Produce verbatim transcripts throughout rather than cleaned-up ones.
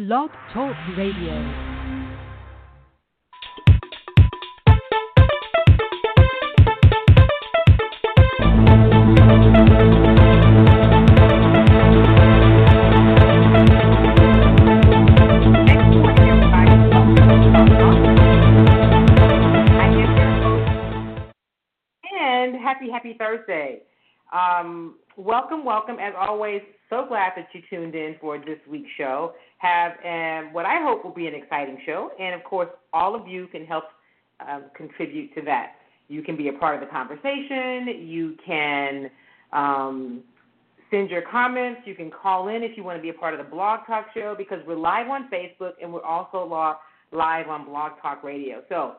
Blog Talk Radio. Happy Thursday. Um, welcome, welcome. As always, so glad that you tuned in for this week's show. Have um, what I hope will be an exciting show, and of course, all of you can help um, contribute to that. You can be a part of the conversation. You can um, send your comments. You can call in if you want to be a part of the Blog Talk show, because we're live on Facebook and we're also live on Blog Talk Radio. So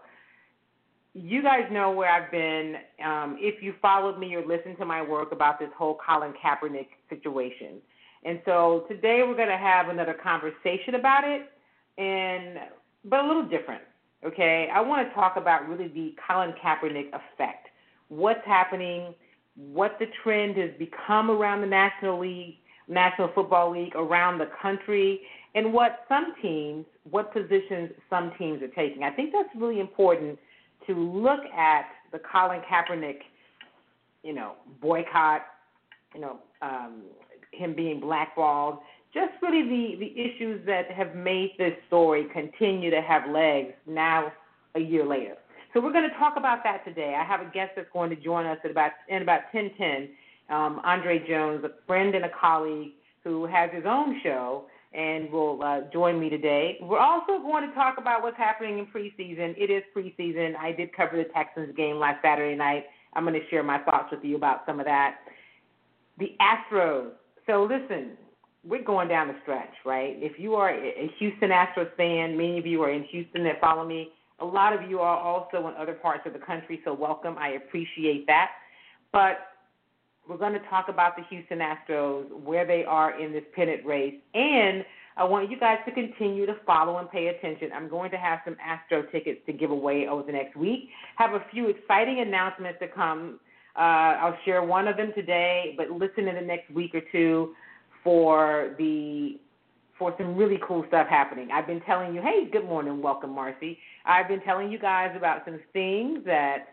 you guys know where I've been. Um, if you followed me or listened to my work about this whole Colin Kaepernick situation. And so today we're going to have another conversation about it, and but a little different, okay? I want to talk about really the Colin Kaepernick effect, what's happening, what the trend has become around the National League, National Football League, around the country, and what some teams, what positions some teams are taking. I think that's really important to look at the Colin Kaepernick, you know, boycott, you know, um, him being blackballed, just really the, the issues that have made this story continue to have legs now a year later. So we're going to talk about that today. I have a guest that's going to join us at about in about ten ten, um, Andre Jones, a friend and a colleague who has his own show, and will uh, join me today. We're also going to talk about what's happening in preseason. It is preseason. I did cover the Texans game last Saturday night. I'm going to share my thoughts with you about some of that. The Astros. So listen, we're going down the stretch, right? If you are a Houston Astros fan, many of you are in Houston that follow me. A lot of you are also in other parts of the country, so welcome. I appreciate that. But we're going to talk about the Houston Astros, where they are in this pennant race, and I want you guys to continue to follow and pay attention. I'm going to have some Astro tickets to give away over the next week. Have a few exciting announcements to come. Uh, I'll share one of them today, but listen in the next week or two for the for some really cool stuff happening. I've been telling you, hey, good morning, welcome, Marcy. I've been telling you guys about some things that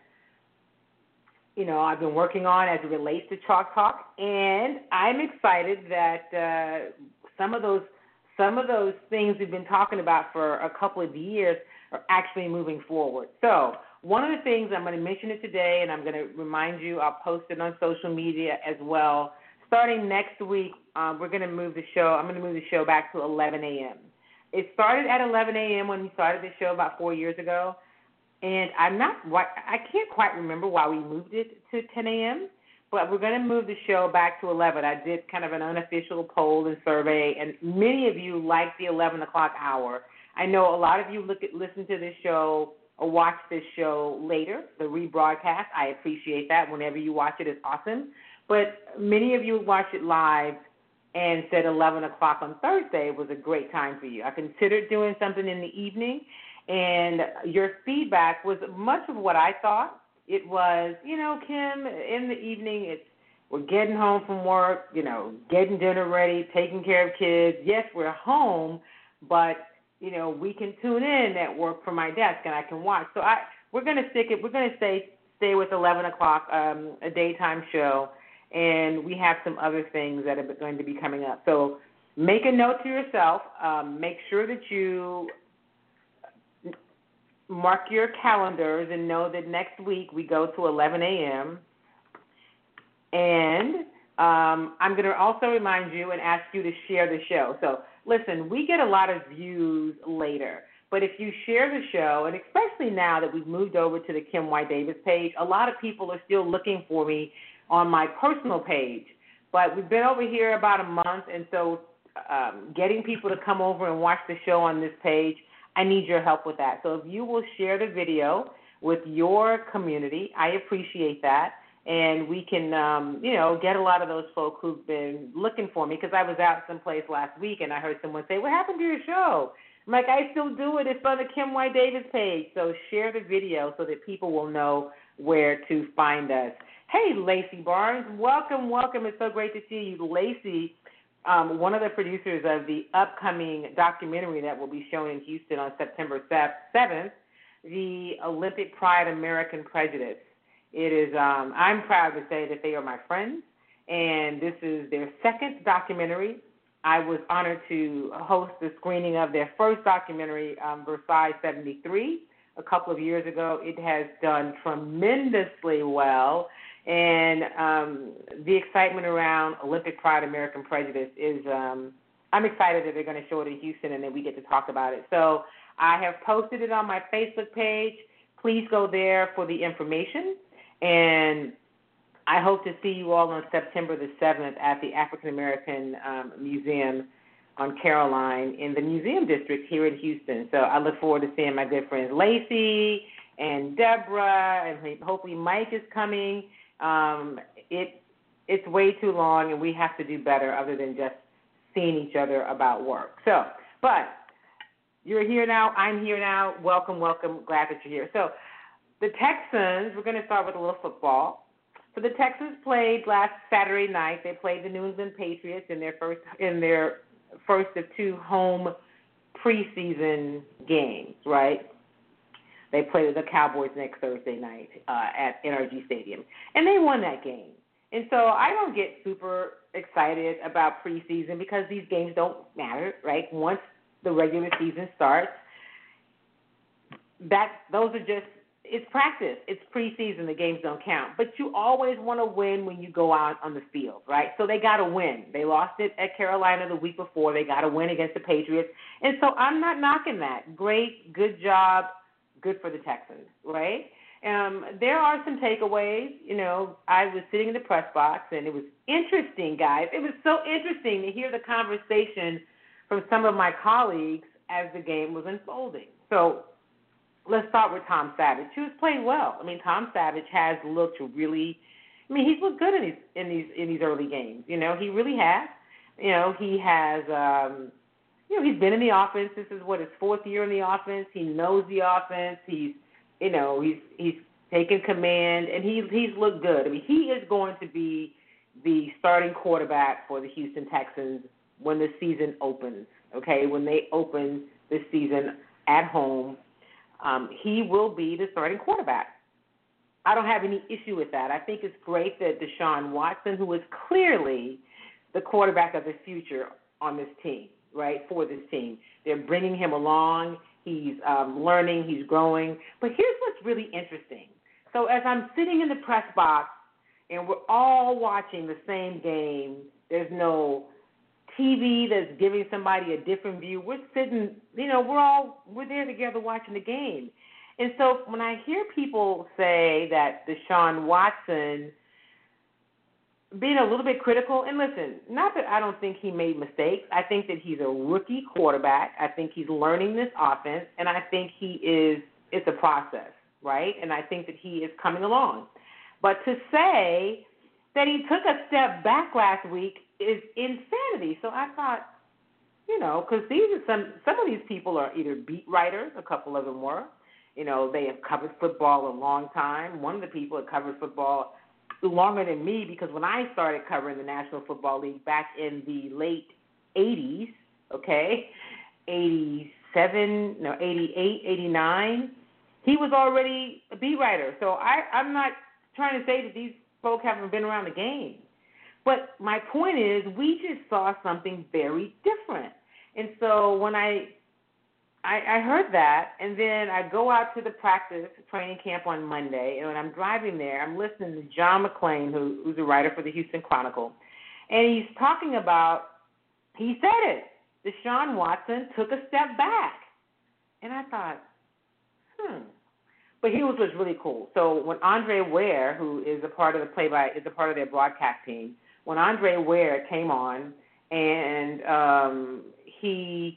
you know, I've been working on as it relates to Chalk Talk, and I'm excited that uh, some of those some of those things we've been talking about for a couple of years are actually moving forward. So one of the things, I'm going to mention it today, and I'm going to remind you, I'll post it on social media as well. Starting next week, um, we're going to move the show. I'm going to move the show back to eleven a.m. It started at eleven a.m. when we started the show about four years ago. And I'm not, I can't quite remember why we moved it to ten a.m., but we're going to move the show back to eleven. I did kind of an unofficial poll and survey, and many of you like the eleven o'clock hour. I know a lot of you look at, listen to this show or watch this show later, the rebroadcast. I appreciate that. Whenever you watch it, it's awesome. But many of you watch it live and said eleven o'clock on Thursday was a great time for you. I considered doing something in the evening, and your feedback was much of what I thought. It was, you know, Kim, in the evening, it's we're getting home from work, you know, getting dinner ready, taking care of kids. Yes, we're home, but, you know, we can tune in at work from my desk and I can watch. So I we're going to stick it. We're going to stay stay with eleven o'clock, um, a daytime show, and we have some other things that are going to be coming up. So make a note to yourself. Um, make sure that you mark your calendars and know that next week we go to eleven a.m. And um, I'm going to also remind you and ask you to share the show. So, listen, we get a lot of views later. But if you share the show, and especially now that we've moved over to the Kim White Davis page, a lot of people are still looking for me on my personal page. But we've been over here about a month, and so um, getting people to come over and watch the show on this page, I need your help with that. So if you will share the video with your community, I appreciate that. And we can, um, you know, get a lot of those folks who've been looking for me, because I was out someplace last week and I heard someone say, what happened to your show? I'm like, I still do it. It's on the Kim White Davis page. So share the video so that people will know where to find us. Hey, Lacey Barnes, welcome, welcome. It's so great to see you. Lacey um, one of the producers of the upcoming documentary that will be shown in Houston on September seventh, the Olympic Pride American Prejudice. It is, um, I'm proud to say that they are my friends, and this is their second documentary. I was honored to host the screening of their first documentary, um, Versailles seventy-three, a couple of years ago. It has done tremendously well, and um, the excitement around Olympic Pride American Prejudice is, um, I'm excited that they're going to show it in Houston and then we get to talk about it. So I have posted it on my Facebook page. Please go there for the information, and I hope to see you all on September the seventh at the African American um, Museum on Caroline in the Museum District here in Houston. So I look forward to seeing my good friends Lacey and Deborah, and hopefully Mike is coming. Um, it it's way too long, and we have to do better other than just seeing each other about work. So, but you're here now. I'm here now. Welcome, welcome. Glad that you're here. So the Texans, we're going to start with a little football. So the Texans played last Saturday night. They played the New England Patriots in their first in their first of two home preseason games, right? They played the Cowboys next Thursday night uh, at N R G Stadium, and they won that game. And so I don't get super excited about preseason because these games don't matter, right? Once the regular season starts, that those are just, it's practice. It's preseason. The games don't count. But you always want to win when you go out on the field, right? So they got to win. They lost it at Carolina the week before. They got to win against the Patriots. And so I'm not knocking that. Great, good job. Good for the Texans, right? Um, there are some takeaways. You know, I was sitting in the press box, and it was interesting, guys. It was so interesting to hear the conversation from some of my colleagues as the game was unfolding. So let's start with Tom Savage, who's played well. I mean, Tom Savage has looked really. I mean, he's looked good in these in these in these early games. You know, he really has. You know, he has. Um, You know, he's been in the offense. This is what his fourth year in the offense. He knows the offense. He's, you know, he's he's taken command, and he he's looked good. I mean, he is going to be the starting quarterback for the Houston Texans when the season opens. Okay, when they open the season at home, um, he will be the starting quarterback. I don't have any issue with that. I think it's great that Deshaun Watson, who is clearly the quarterback of the future on this team, right, for this team. They're bringing him along. He's um, learning. He's growing. But here's what's really interesting. So as I'm sitting in the press box and we're all watching the same game, there's no T V that's giving somebody a different view. We're sitting, you know, we're all, we're there together watching the game. And so when I hear people say that Deshaun Watson being a little bit critical, and listen, not that I don't think he made mistakes. I think that he's a rookie quarterback. I think he's learning this offense, and I think he is, it's a process, right? And I think that he is coming along. But to say that he took a step back last week is insanity. So I thought, you know, because these are some, some of these people are either beat writers, a couple of them were. You know, they have covered football a long time. One of the people had covered football longer than me, because when I started covering the National Football League back in the late eighties, okay, eighty-seven, no, eighty-eight, eighty-nine, he was already a beat writer. So I, I'm not trying to say that these folk haven't been around the game. But my point is, we just saw something very different. And so when I I, I heard that, and then I go out to the practice training camp on Monday, and when I'm driving there, I'm listening to John McClain, who, who's a writer for the Houston Chronicle, and he's talking about, he said it, Deshaun Watson took a step back. And I thought, hmm. But here's what's really cool. So when Andre Ware, who is a part of the play-by, is a part of their broadcast team, when Andre Ware came on, and um, he...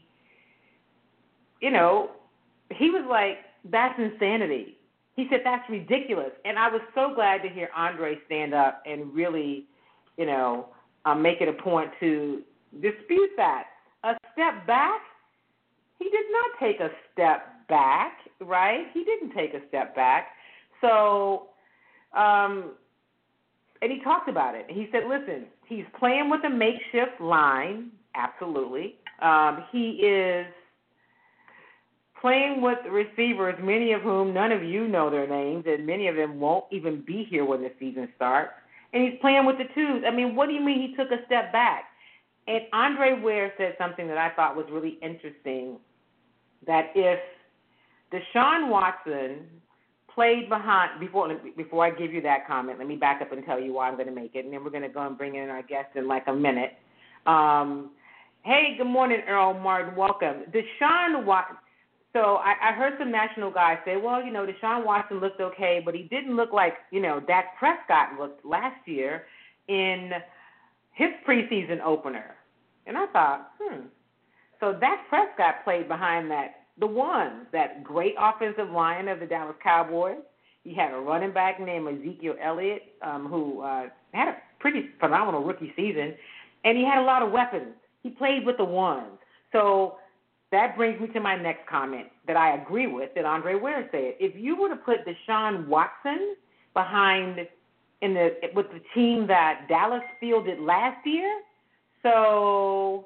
you know, he was like, that's insanity. He said, that's ridiculous. And I was so glad to hear Andre stand up and really, you know, um, make it a point to dispute that. A step back? He did not take a step back, right? He didn't take a step back. So, um, and he talked about it. He said, listen, he's playing with a makeshift line, absolutely. Um, he is playing with receivers, many of whom none of you know their names, and many of them won't even be here when the season starts. And he's playing with the twos. I mean, what do you mean he took a step back? And Andre Ware said something that I thought was really interesting, that if Deshaun Watson played behind, before before I give you that comment, let me back up and tell you why I'm going to make it, and then we're going to go and bring in our guest in like a minute. Um, hey, good morning, Earl Martin. Welcome. Deshaun Watson. So I, I heard some national guys say, well, you know, Deshaun Watson looked okay, but he didn't look like, you know, Dak Prescott looked last year in his preseason opener. And I thought, hmm. So Dak Prescott played behind that, the ones, that great offensive line of the Dallas Cowboys. He had a running back named Ezekiel Elliott, um, who uh, had a pretty phenomenal rookie season, and he had a lot of weapons. He played with the ones. So that brings me to my next comment that I agree with, that Andre Ware said. If you were to put Deshaun Watson behind in the with the team that Dallas fielded last year, so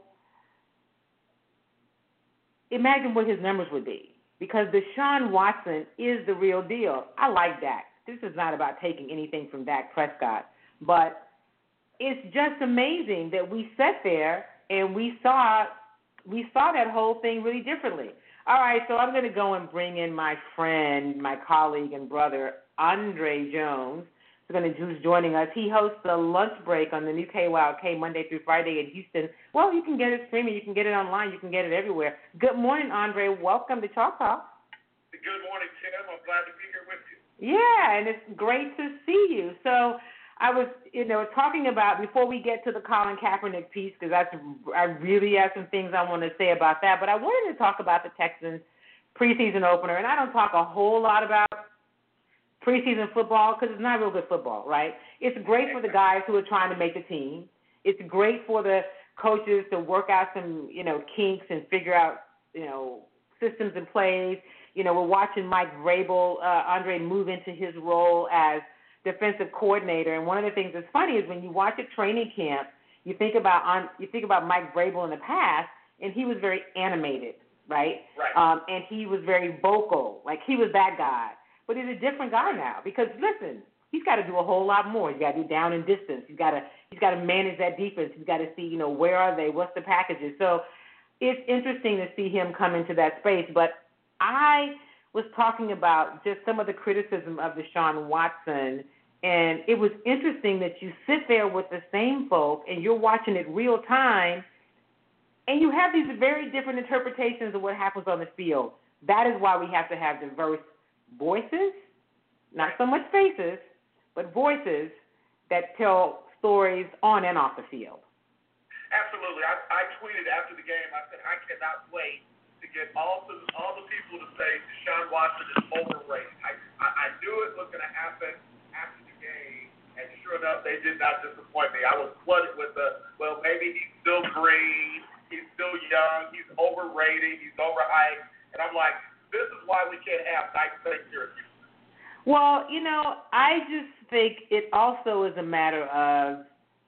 imagine what his numbers would be. Because Deshaun Watson is the real deal. I like Dak. This is not about taking anything from Dak Prescott. But it's just amazing that we sat there and we saw we saw that whole thing really differently. All right, so I'm going to go and bring in my friend, my colleague and brother, Andre Jones. He's going to who's joining us. He hosts the lunch break on the new K Y L K Monday through Friday in Houston. Well, you can get it streaming. You can get it online. You can get it everywhere. Good morning, Andre. Welcome to Chalk Talk. Good morning, Tim. I'm glad to be here with you. Yeah, and it's great to see you. So I was, you know, talking about, before we get to the Colin Kaepernick piece, because I really have some things I want to say about that, but I wanted to talk about the Texans preseason opener, and I don't talk a whole lot about preseason football because it's not real good football, right? It's great for the guys who are trying to make the team. It's great for the coaches to work out some, you know, kinks and figure out, you know, systems and plays. You know, we're watching Mike Vrabel, uh, Andre, move into his role as defensive coordinator. And one of the things that's funny is when you watch a training camp, you think about on you think about Mike Vrabel in the past, and he was very animated, right? Right. Um, and he was very vocal, like he was that guy. But he's a different guy now because listen, he's got to do a whole lot more. He's got to do down and distance. He's got to he's got to manage that defense. He's got to see, you know, where are they? What's the packages? So it's interesting to see him come into that space. But I was talking about just some of the criticism of Deshaun Watson. And it was interesting that you sit there with the same folk and you're watching it real time, and you have these very different interpretations of what happens on the field. That is why we have to have diverse voices, not so much faces, but voices that tell stories on and off the field. Absolutely. I, I tweeted after the game, I said, I cannot wait to get all the, all the people to say Deshaun Watson is overrated. I, I, I knew it was going to happen after the game, and sure enough, they did not disappoint me. I was flooded with the, well, maybe he's still green, he's still young, he's overrated, he's overhyped, and I'm like, this is why we can't have nice things here. Well, you know, I just think it also is a matter of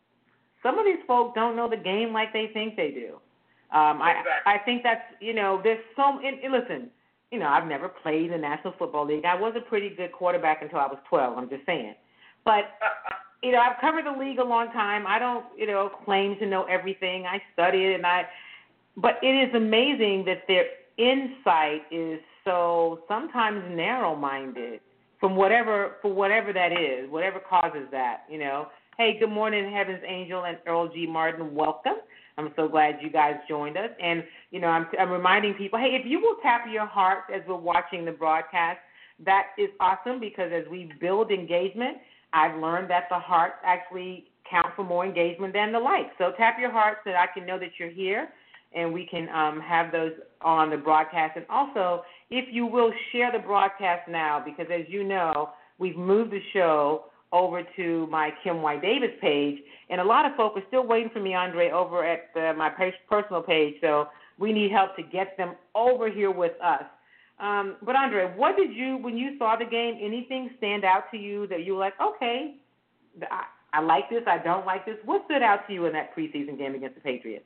some of these folks don't know the game like they think they do. Um, exactly. I I think that's, you know, there's so, and, and listen, you know, I've never played in the National Football League. I was a pretty good quarterback until I was twelve, I'm just saying. But, you know, I've covered the league a long time. I don't, you know, claim to know everything. I study it, and I, but it is amazing that their insight is so sometimes narrow-minded from whatever, for whatever that is, whatever causes that, you know. Hey, good morning, Heaven's Angel and Earl G. Martin. Welcome. I'm so glad you guys joined us. And, you know, I'm, I'm reminding people, hey, if you will tap your hearts as we're watching the broadcast, that is awesome because as we build engagement, I've learned that the hearts actually count for more engagement than the likes. So tap your hearts so that I can know that you're here and we can um, have those on the broadcast. And also, if you will share the broadcast now, because as you know, we've moved the show over to my Kim White Davis page, and a lot of folk are still waiting for me, Andre, over at the, my personal page, so we need help to get them over here with us. Um, but, Andre, what did you, when you saw the game, anything stand out to you that you were like, okay, I like this, I don't like this. What stood out to you in that preseason game against the Patriots?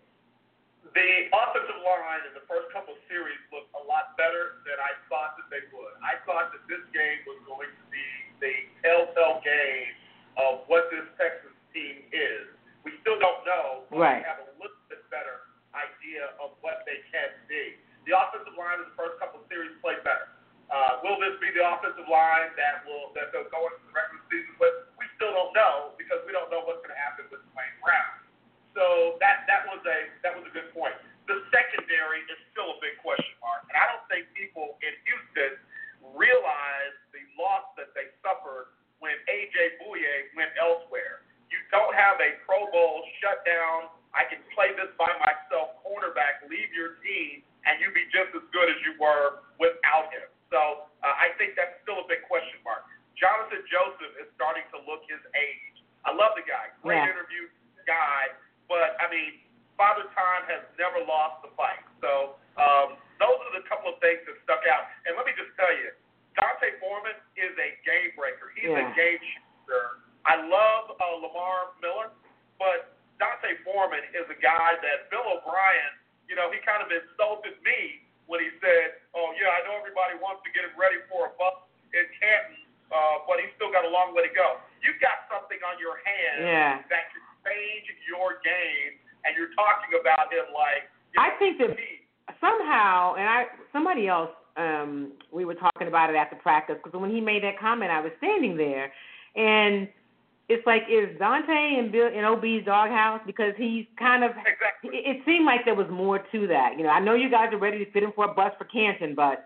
The offensive line in the first couple of series looked a lot better than I thought that they would. I thought that this game was going to be the telltale game of what this Texans team is. We still don't know, but right. we have a little bit better idea of what they can be. The offensive line in the first couple of series played better. Uh, will this be the offensive line that will that they'll go into the regular season with? We still don't know because we don't know what's going to happen with Dwayne Brown. So that that was a that was a good point. The secondary is still a big question mark, and I don't think people in Houston realize the loss that they suffered when A J Bouye went elsewhere. You don't have a Pro Bowl shutdown. I can play this by myself. Cornerback, leave your team, and you be just as good as you were without him. So uh, I think that's still a big question mark. Jonathan Joseph is starting to look his age. I love the guy. Great yeah. interview guy. But, I mean, Father Time has never lost the fight. So um, those are the couple of things that stuck out. And let me just tell you, Dante Foreman is a game breaker. He's yeah. a game shooter. I love uh, Lamar Miller, but Dante Foreman is a guy that Bill O'Brien, you know, he kind of insulted me when he said, oh, yeah, I know everybody wants to get him ready for a bust in Canton, uh, but he's still got a long way to go. You've got something on your hands yeah. that can change your game, and you're talking about him like, you know, I think that somehow, and I somebody else, um, we were talking about it after practice, because when he made that comment, I was standing there, and it's like, is Dante in Bill in O B's doghouse? Because he's kind of, exactly. it, it seemed like there was more to that. You know, I know you guys are ready to fit him for a bus for Canton, but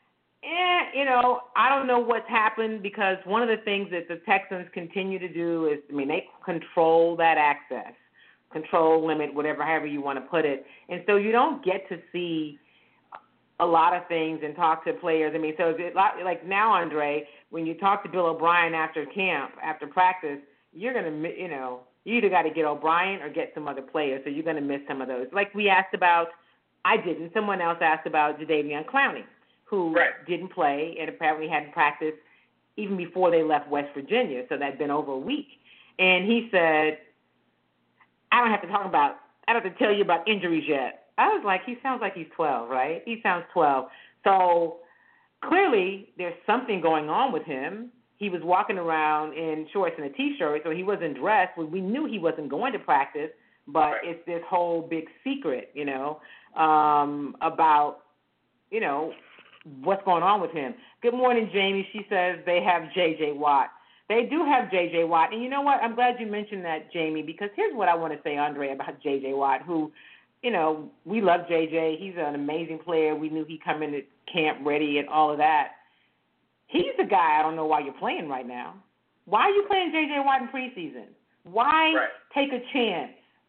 Eh, you know, I don't know what's happened, because one of the things that the Texans continue to do is, I mean, they control that access, control, limit, whatever, however you want to put it. And so you don't get to see a lot of things and talk to players. I mean, so is it like now, Andre, when you talk to Bill O'Brien after camp, after practice, you're going to, you know, you either got to get O'Brien or get some other players, so you're going to miss some of those. Like we asked about, I didn't, someone else asked about Jadeveon Clowney, who right. didn't play and apparently hadn't practiced even before they left West Virginia, so that'd been over a week. And he said, I don't have to talk about, I don't have to tell you about injuries yet. I was like, he sounds like he's twelve, right? He sounds twelve. So clearly there's something going on with him. He was walking around in shorts and a T-shirt, so he wasn't dressed. We knew he wasn't going to practice, but right. it's this whole big secret, you know, um, about, you know, what's going on with him. Good morning, Jamie. She says they have J J. Watt. They do have J J. Watt. And you know what? I'm glad you mentioned that, Jamie, because here's what I want to say, Andre, about J J. Watt, who, you know, we love J J. He's an amazing player. We knew he'd come into camp ready and all of that. He's the guy I don't know why you're playing right now. Why are you playing J J. Watt in preseason? Why right. take a chance?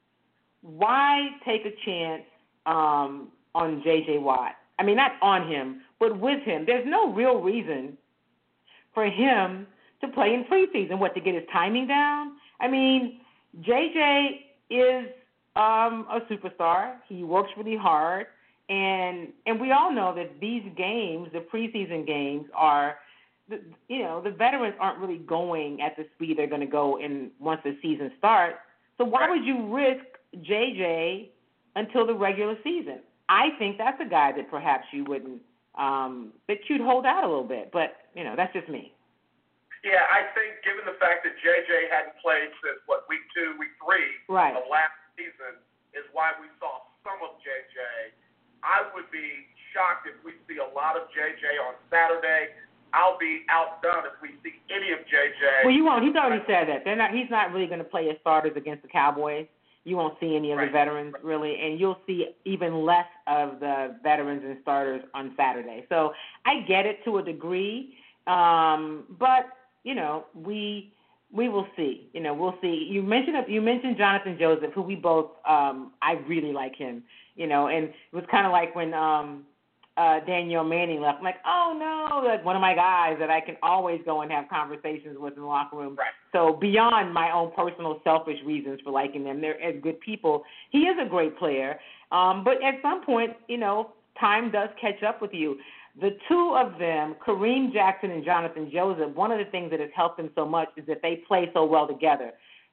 Why take a chance um, on J J. Watt? I mean, not on him, but with him. There's no real reason for him to play in preseason. What, to get his timing down? I mean, J J is um, a superstar. He works really hard. And and we all know that these games, the preseason games, are, you know, the veterans aren't really going at the speed they're going to go in once the season starts. So why would you risk J J until the regular season? I think that's a guy that perhaps you wouldn't, um, that you'd hold out a little bit. But, you know, that's just me. Yeah, I think given the fact that J J hadn't played since, what, week two, week three right. of last season is why we saw some of J J. I would be shocked if we see a lot of J J on Saturday. I'll be outdone if we see any of J J. Well, you won't. He's already said that. They're not. He's not really going to play as starters against the Cowboys. You won't see any of right. the veterans, really, and you'll see even less of the veterans and starters on Saturday. So I get it to a degree, um, but, you know, we we will see. You know, we'll see. You mentioned you mentioned Jonathan Joseph, who we both, um, I really like him, you know, and it was kind of like when um, uh, Danielle Manning left. I'm like, oh, no, like one of my guys that I can always go and have conversations with in the locker room. Right. So beyond my own personal selfish reasons for liking them, they're as good people. He is a great player. Um, but at some point, you know, time does catch up with you. The two of them, Kareem Jackson and Jonathan Joseph, one of the things that has helped them so much is that they play so well together.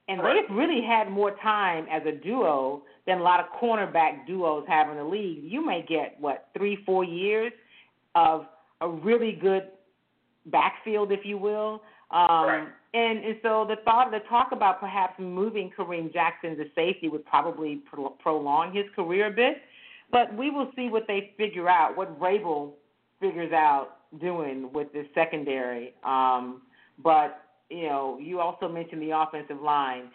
And right. they've really had more time as a duo than a lot of cornerback duos have in the league. You may get, what, three, four years of a really good backfield, if you will. Um, right. and, and so the thought, the talk about perhaps moving Kareem Jackson to safety would probably pro- prolong his career a bit. But we will see what they figure out, what Vrabel figures out doing with this secondary. Um, but you know, you also mentioned the offensive line.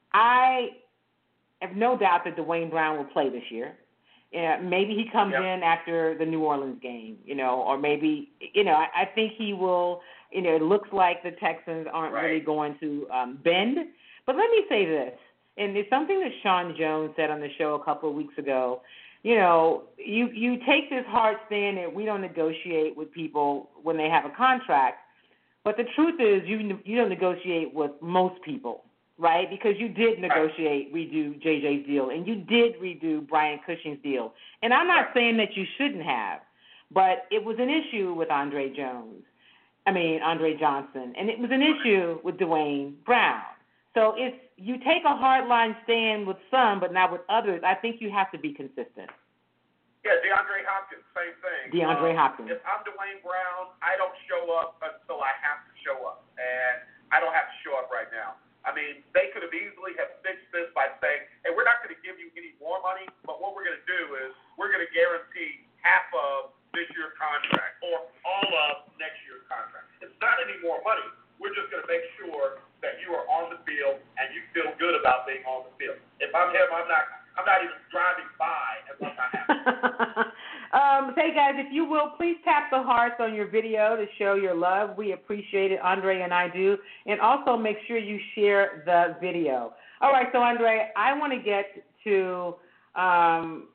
I have no doubt that Dwayne Brown will play this year. Yeah, maybe he comes yep. in after the New Orleans game, you know, or maybe, you know, I, I think he will, you know, it looks like the Texans aren't right. really going to um, bend. But let me say this, and it's something that Sean Jones said on the show a couple of weeks ago. You know, you, you take this hard stand that we don't negotiate with people when they have a contract. But the truth is, you you don't negotiate with most people, right? Because you did negotiate, redo J J's deal, and you did redo Brian Cushing's deal. And I'm not saying that you shouldn't have, but it was an issue with Andre Jones. I mean, Andre Johnson, and it was an issue with Dwayne Brown. So if you take a hardline stand with some, but not with others, I think you have to be consistent. Yeah, DeAndre Hopkins, same thing. DeAndre um, Hopkins. If I'm Dwayne Brown, I don't show up until I have to show up, and I don't have to show up right now. I mean, they could have easily have fixed this by saying, hey, we're not going to give you any more money, but what we're going to do is we're going to guarantee half of this year's contract or all of next year's contract. It's not any more money. We're just going to make sure that you are on the field and you feel good about being on the field. If I'm him, I'm not I'm not even driving by unless I have to. um, hey, guys, if you will, please tap the hearts on your video to show your love. We appreciate it. Andre and I do. And also make sure you share the video. All right, so, Andre, I want to get to um,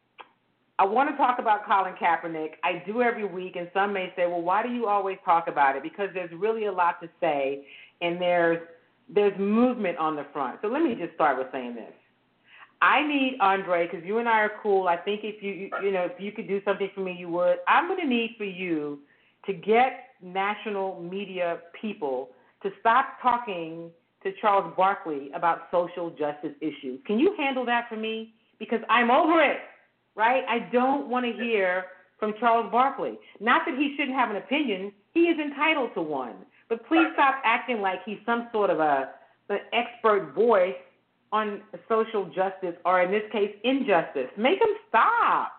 – I want to talk about Colin Kaepernick. I do every week, and some may say, well, why do you always talk about it? Because there's really a lot to say, and there's there's movement on the front. So let me just start with saying this. I need Andre, because you and I are cool. I think if you you know if you could do something for me, you would. I'm going to need for you to get national media people to stop talking to Charles Barkley about social justice issues. Can you handle that for me? Because I'm over it, right? I don't want to hear from Charles Barkley. Not that he shouldn't have an opinion. He is entitled to one. But please stop acting like he's some sort of a an expert voice on social justice, or in this case, injustice. Make them stop.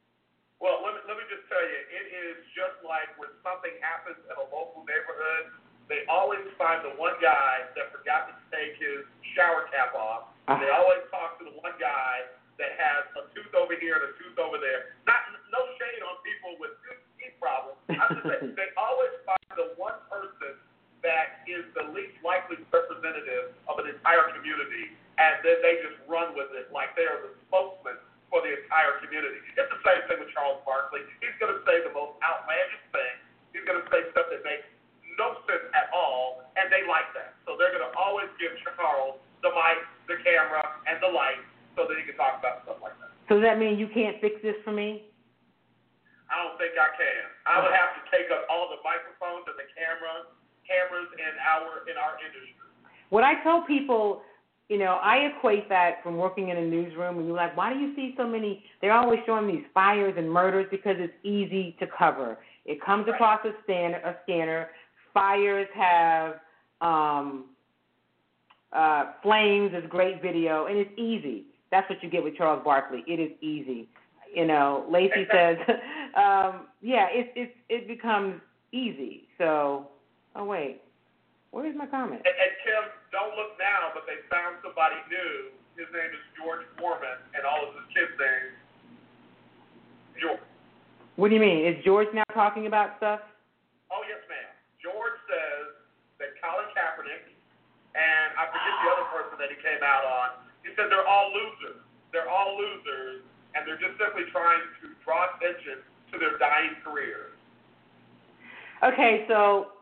Well, let me, let me just tell you, it is just like when something happens in a local neighborhood, they always find the one guy that forgot to take his shower cap off. Uh. They always talk to the one guy that has a tooth over here and a tooth over there. Not no shade on people with teeth problems. I'm just saying, they always find the one person that is the least likely representative of an entire community, and then they just run with it like they are the spokesman for the entire community. It's the same thing with Charles Barkley. He's going to say the most outlandish thing. He's going to say stuff that makes no sense at all, and they like that. So they're going to always give Charles the mic, the camera, and the light so that he can talk about stuff like that. So does that mean you can't fix this for me? I don't think I can. I would have to take up all the microphones and the camera, cameras in our in our industry. What I tell people, you know, I equate that from working in a newsroom, and you're like, why do you see so many? They're always showing these fires and murders because it's easy to cover. It comes right. across a, scan, a scanner. Fires have um, uh, flames is great video, and it's easy. That's what you get with Charles Barkley. It is easy. You know, Lacey says, um, yeah, it, it, it becomes easy. So, oh, wait. Where's my comment? And, and Kim, don't look now, but they found somebody new. His name is George Foreman, and all of his kids' names. George. What do you mean? Is George now talking about stuff? Oh, yes, ma'am. George says that Colin Kaepernick, and I forget the other person that he came out on, he said they're all losers. They're all losers, and they're just simply trying to draw attention to their dying careers. Okay, so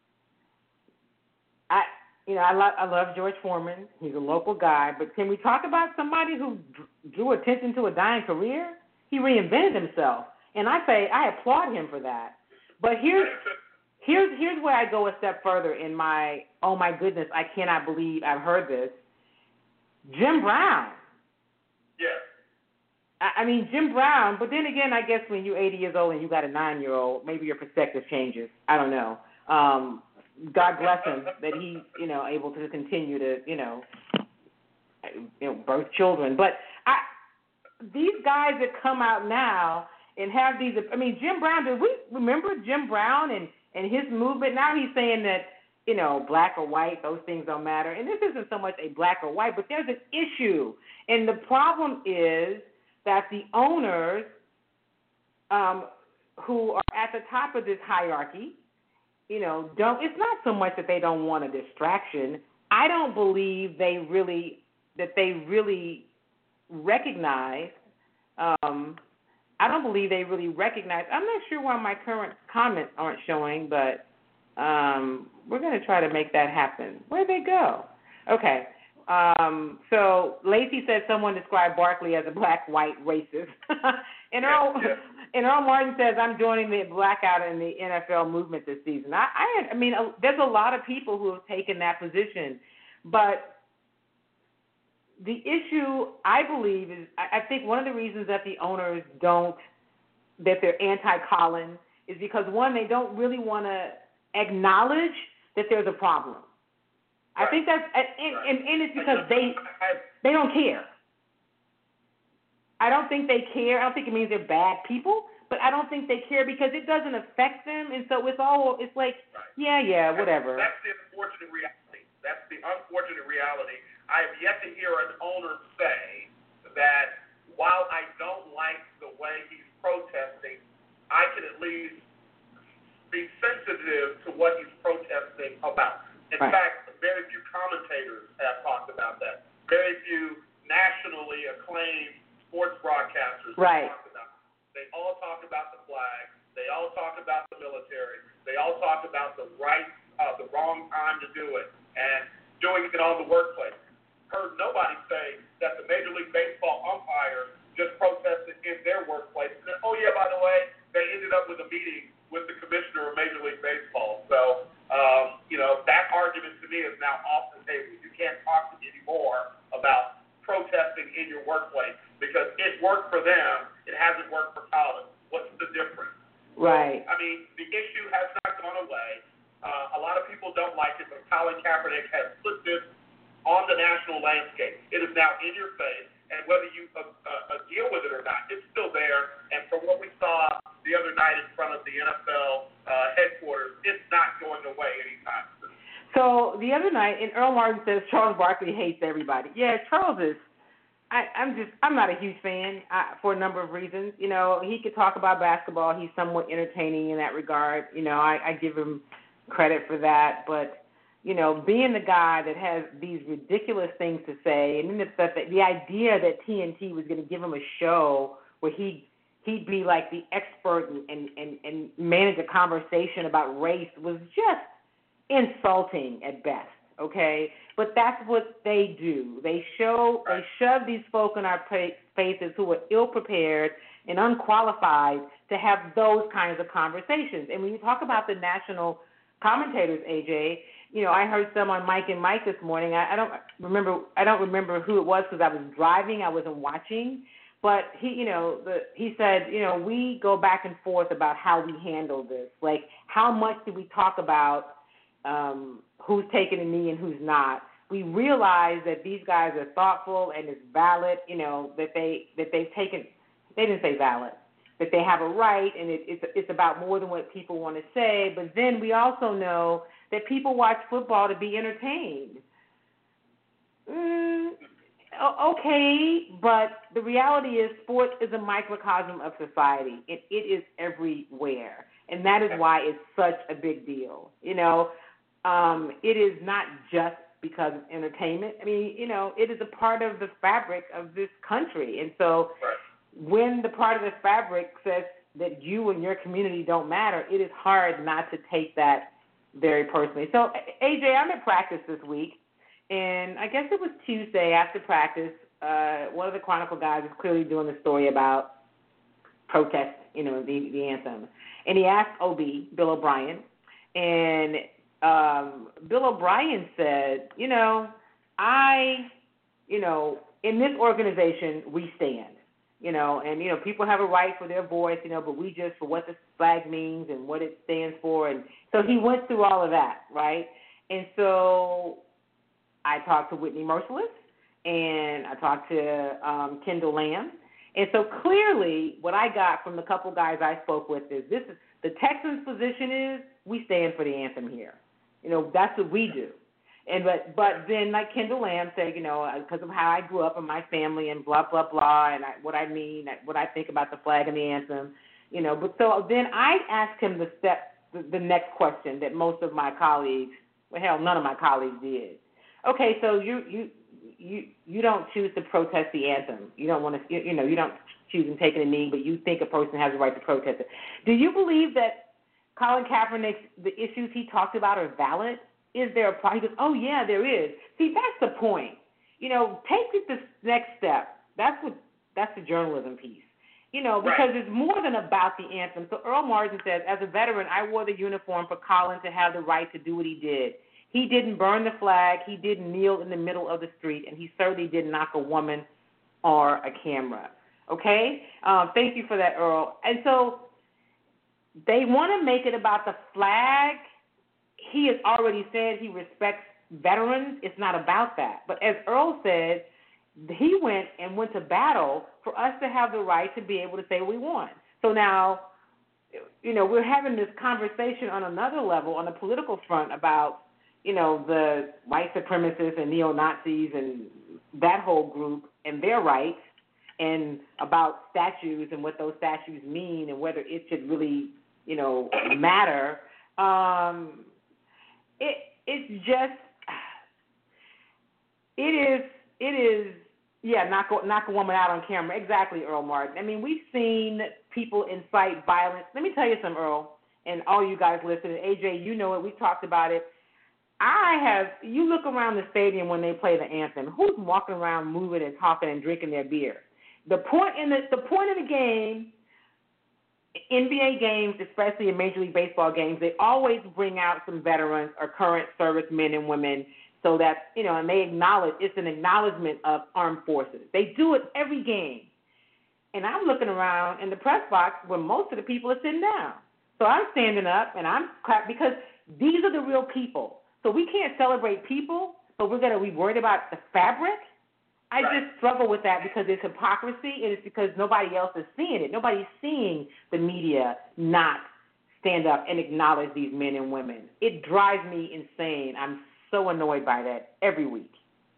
I, you know, I love I love George Foreman. He's a local guy, but can we talk about somebody who drew attention to a dying career? He reinvented himself, and I say I applaud him for that. But here's here's here's where I go a step further in my oh my goodness, I cannot believe I've heard this. Jim Brown. Yes. I, I mean, Jim Brown, but then again, I guess when you're eighty years old and you got a nine-year-old, maybe your perspective changes. I don't know. Um, God bless him that he's, you know, able to continue to, you know, you know, birth children. But I, these guys that come out now and have these, I mean, Jim Brown, do we remember Jim Brown and, and his movement? Now he's saying that, you know, black or white, those things don't matter. And this isn't so much a black or white, but there's an issue. And the problem is that the owners um, who are at the top of this hierarchy, you know, don't, it's not so much that they don't want a distraction. I don't believe they really, that they really recognize, um, I don't believe they really recognize, I'm not sure why my current comments aren't showing, but um, we're going to try to make that happen. Where'd they go? Okay. Um, so Lacey said someone described Barkley as a black-white racist. and, Earl, yes, yes. and Earl Martin says, I'm joining the blackout in the N F L movement this season. I, I, I mean, uh, there's a lot of people who have taken that position. But the issue, I believe, is I, I think one of the reasons that the owners don't, that they're anti-Colin is because, one, they don't really want to acknowledge that there's a problem. I think that's, and, and, and it's because they they don't care. I don't think they care. I don't think it means they're bad people, but I don't think they care because it doesn't affect them, and so it's all, it's like, yeah, yeah, whatever. That's the unfortunate reality. That's the unfortunate reality. I have yet to hear an owner say that while I don't like the way he's protesting, I can at least be sensitive to what he's protesting about. In right. fact, very few commentators have talked about that. Very few nationally acclaimed sports broadcasters right. have talked about it. They all talk about the flag. They all talk about the military. They all talk about the right, uh, the wrong time to do it, and doing it on the workplace. Heard nobody say that the Major League Baseball umpires just protested in their workplace. And then, oh, yeah, by the way, they ended up with a meeting with the commissioner of Major League Baseball. So, um, you know, that argument to me is now off the table. You can't talk to me anymore about protesting in your workplace because it worked for them. It hasn't worked for Colin. What's the difference? Right. So, I mean, the issue has not gone away. Uh, a lot of people don't like it, but Colin Kaepernick has put this on the national landscape. It is now in your face, and whether you uh, uh, deal with it or not, it's still there. And from what we saw the other night in front of the N F L uh, headquarters, it's not going away anytime soon. So the other night, and Earl Martin says Charles Barkley hates everybody. Yeah, Charles is. I, I'm just. I'm not a huge fan uh, for a number of reasons. You know, he could talk about basketball. He's somewhat entertaining in that regard. You know, I, I give him credit for that, but. You know, being the guy that has these ridiculous things to say, and then the, the, the idea that T N T was going to give him a show where he he'd be like the expert and, and, and, and manage a conversation about race was just insulting at best. Okay, but that's what they do. They show they shove these folk in our faces who are ill prepared and unqualified to have those kinds of conversations. And when you talk about the national commentators, A J. You know, I heard some on Mike and Mike this morning. I, I don't remember. I don't remember who it was because I was driving. I wasn't watching. But he, you know, the, he said, you know, we go back and forth about how we handle this. Like, how much do we talk about um, who's taking a knee and who's not? We realize that these guys are thoughtful and it's valid. You know, that they that they've taken. They didn't say valid. That they have a right, and it, it's it's about more than what people want to say. But then we also know that people watch football to be entertained. Mm, okay, but the reality is sports is a microcosm of society. It, it is everywhere, and that is why it's such a big deal. You know, um, it is not just because of entertainment. I mean, you know, it is a part of the fabric of this country, and so when the part of the fabric says that you and your community don't matter, it is hard not to take that very personally. So, A J, I'm at practice this week, and I guess it was Tuesday after practice. Uh, one of the Chronicle guys is clearly doing the story about protest, you know, the, the anthem. And he asked O B, Bill O'Brien, and um, Bill O'Brien said, you know, I you know, in this organization, we stand. You know, and, you know, people have a right for their voice, you know, but we just, for what the flag means and what it stands for. And so he went through all of that, right? And so I talked to Whitney Merciless, and I talked to um, Kendall Lamb. And so clearly what I got from the couple guys I spoke with is this is, the Texans' position is we stand for the anthem here. You know, that's what we do. And but but then, like Kendall Lamb said, you know, because of how I grew up and my family and blah, blah, blah, and I, what I mean, what I think about the flag and the anthem, you know. But so then I asked him the step, the, the next question that most of my colleagues, well, hell, none of my colleagues did. Okay, so you you you you don't choose to protest the anthem. You don't want to, you, you know, you don't choose and take a knee, but you think a person has a right to protest it. Do you believe that Colin Kaepernick's, the issues he talked about are valid? Is there a problem? He goes, oh, yeah, there is. See, that's the point. You know, take it this next step. That's what that's the journalism piece. You know, because right. It's more than about the anthem. So Earl Martin says, as a veteran, I wore the uniform for Colin to have the right to do what he did. He didn't burn the flag. He didn't kneel in the middle of the street, and he certainly didn't knock a woman or a camera. Okay? Um, thank you for that, Earl. And so they want to make it about the flag. He has already said he respects veterans. It's not about that. But as Earl said, he went and went to battle for us to have the right to be able to say what we want. So now, you know, we're having this conversation on another level, on the political front, about, you know, the white supremacists and neo-Nazis and that whole group and their rights, and about statues and what those statues mean and whether it should really, you know, matter. Um, it it's just it is it is yeah knock a, knock a woman out on camera. Exactly, Earl Martin. I mean, we've seen people incite violence. Let me tell you something, Earl, and all you guys listening. A J, you know it. We talked about it. I have, you look around the stadium when they play the anthem, who's walking around moving and talking and drinking their beer? The point in the, the point of the game, N B A games, especially in Major League Baseball games, they always bring out some veterans or current servicemen and women so that, you know, and they acknowledge, it's an acknowledgement of armed forces. They do it every game. And I'm looking around in the press box where most of the people are sitting down. So I'm standing up and I'm clapping because these are the real people. So we can't celebrate people, but we're going to be worried about the fabric. I right. just struggle with that because it's hypocrisy, and it's because nobody else is seeing it. Nobody's seeing the media not stand up and acknowledge these men and women. It drives me insane. I'm so annoyed by that every week.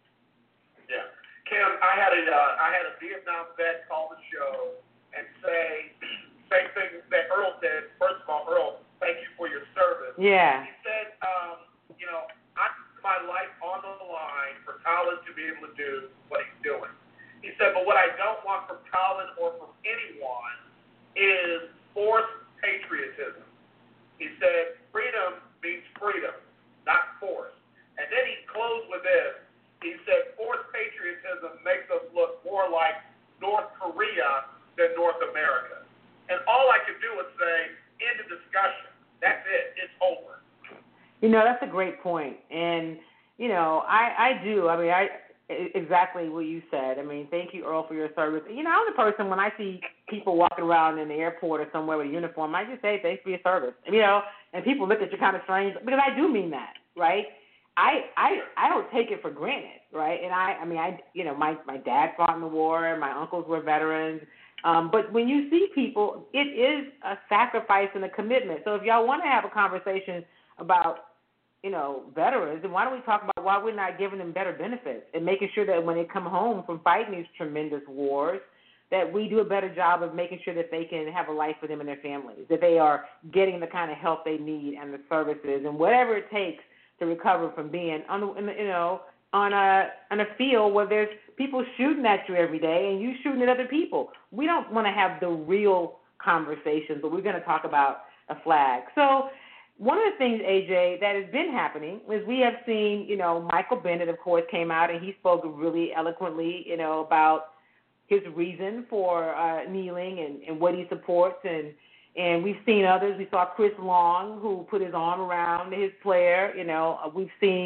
Yeah. Kim, I had a uh, I had a Vietnam vet call the show and say same thing that Earl said. First of all, Earl, thank you for your service. Yeah. He said, um, you know, I put my life on the line for Colin to be able to do what he's doing. He said, but what I don't want from Colin or from anyone is forced patriotism. He said, freedom means freedom, not force. And then he closed with this. He said, forced patriotism makes us look more like North Korea than North America. And all I could do was say, end of discussion. That's it. It's over. You know, that's a great point. And, you know, I, I do. I mean, I exactly what you said. I mean, thank you, Earl, for your service. You know, I'm the person, when I see people walking around in the airport or somewhere with a uniform, I just say, thanks for your service. You know, and people look at you kind of strange, because I do mean that, right? I I I don't take it for granted, right? And I, I mean, I, you know, my, my dad fought in the war, my uncles were veterans. Um, but when you see people, it is a sacrifice and a commitment. So if y'all want to have a conversation about, you know, veterans, then why don't we talk about why we're not giving them better benefits and making sure that when they come home from fighting these tremendous wars, that we do a better job of making sure that they can have a life for them and their families, that they are getting the kind of help they need and the services and whatever it takes to recover from being on the, you know, on a on a field where there's people shooting at you every day and you shooting at other people. We don't want to have the real conversations, but we're going to talk about a flag. So one of the things, A J, that has been happening is we have seen, you know, Michael Bennett, of course, came out and he spoke really eloquently, you know, about his reason for uh, kneeling and, and what he supports. And, and we've seen others. We saw Chris Long, who put his arm around his player. You know, we've seen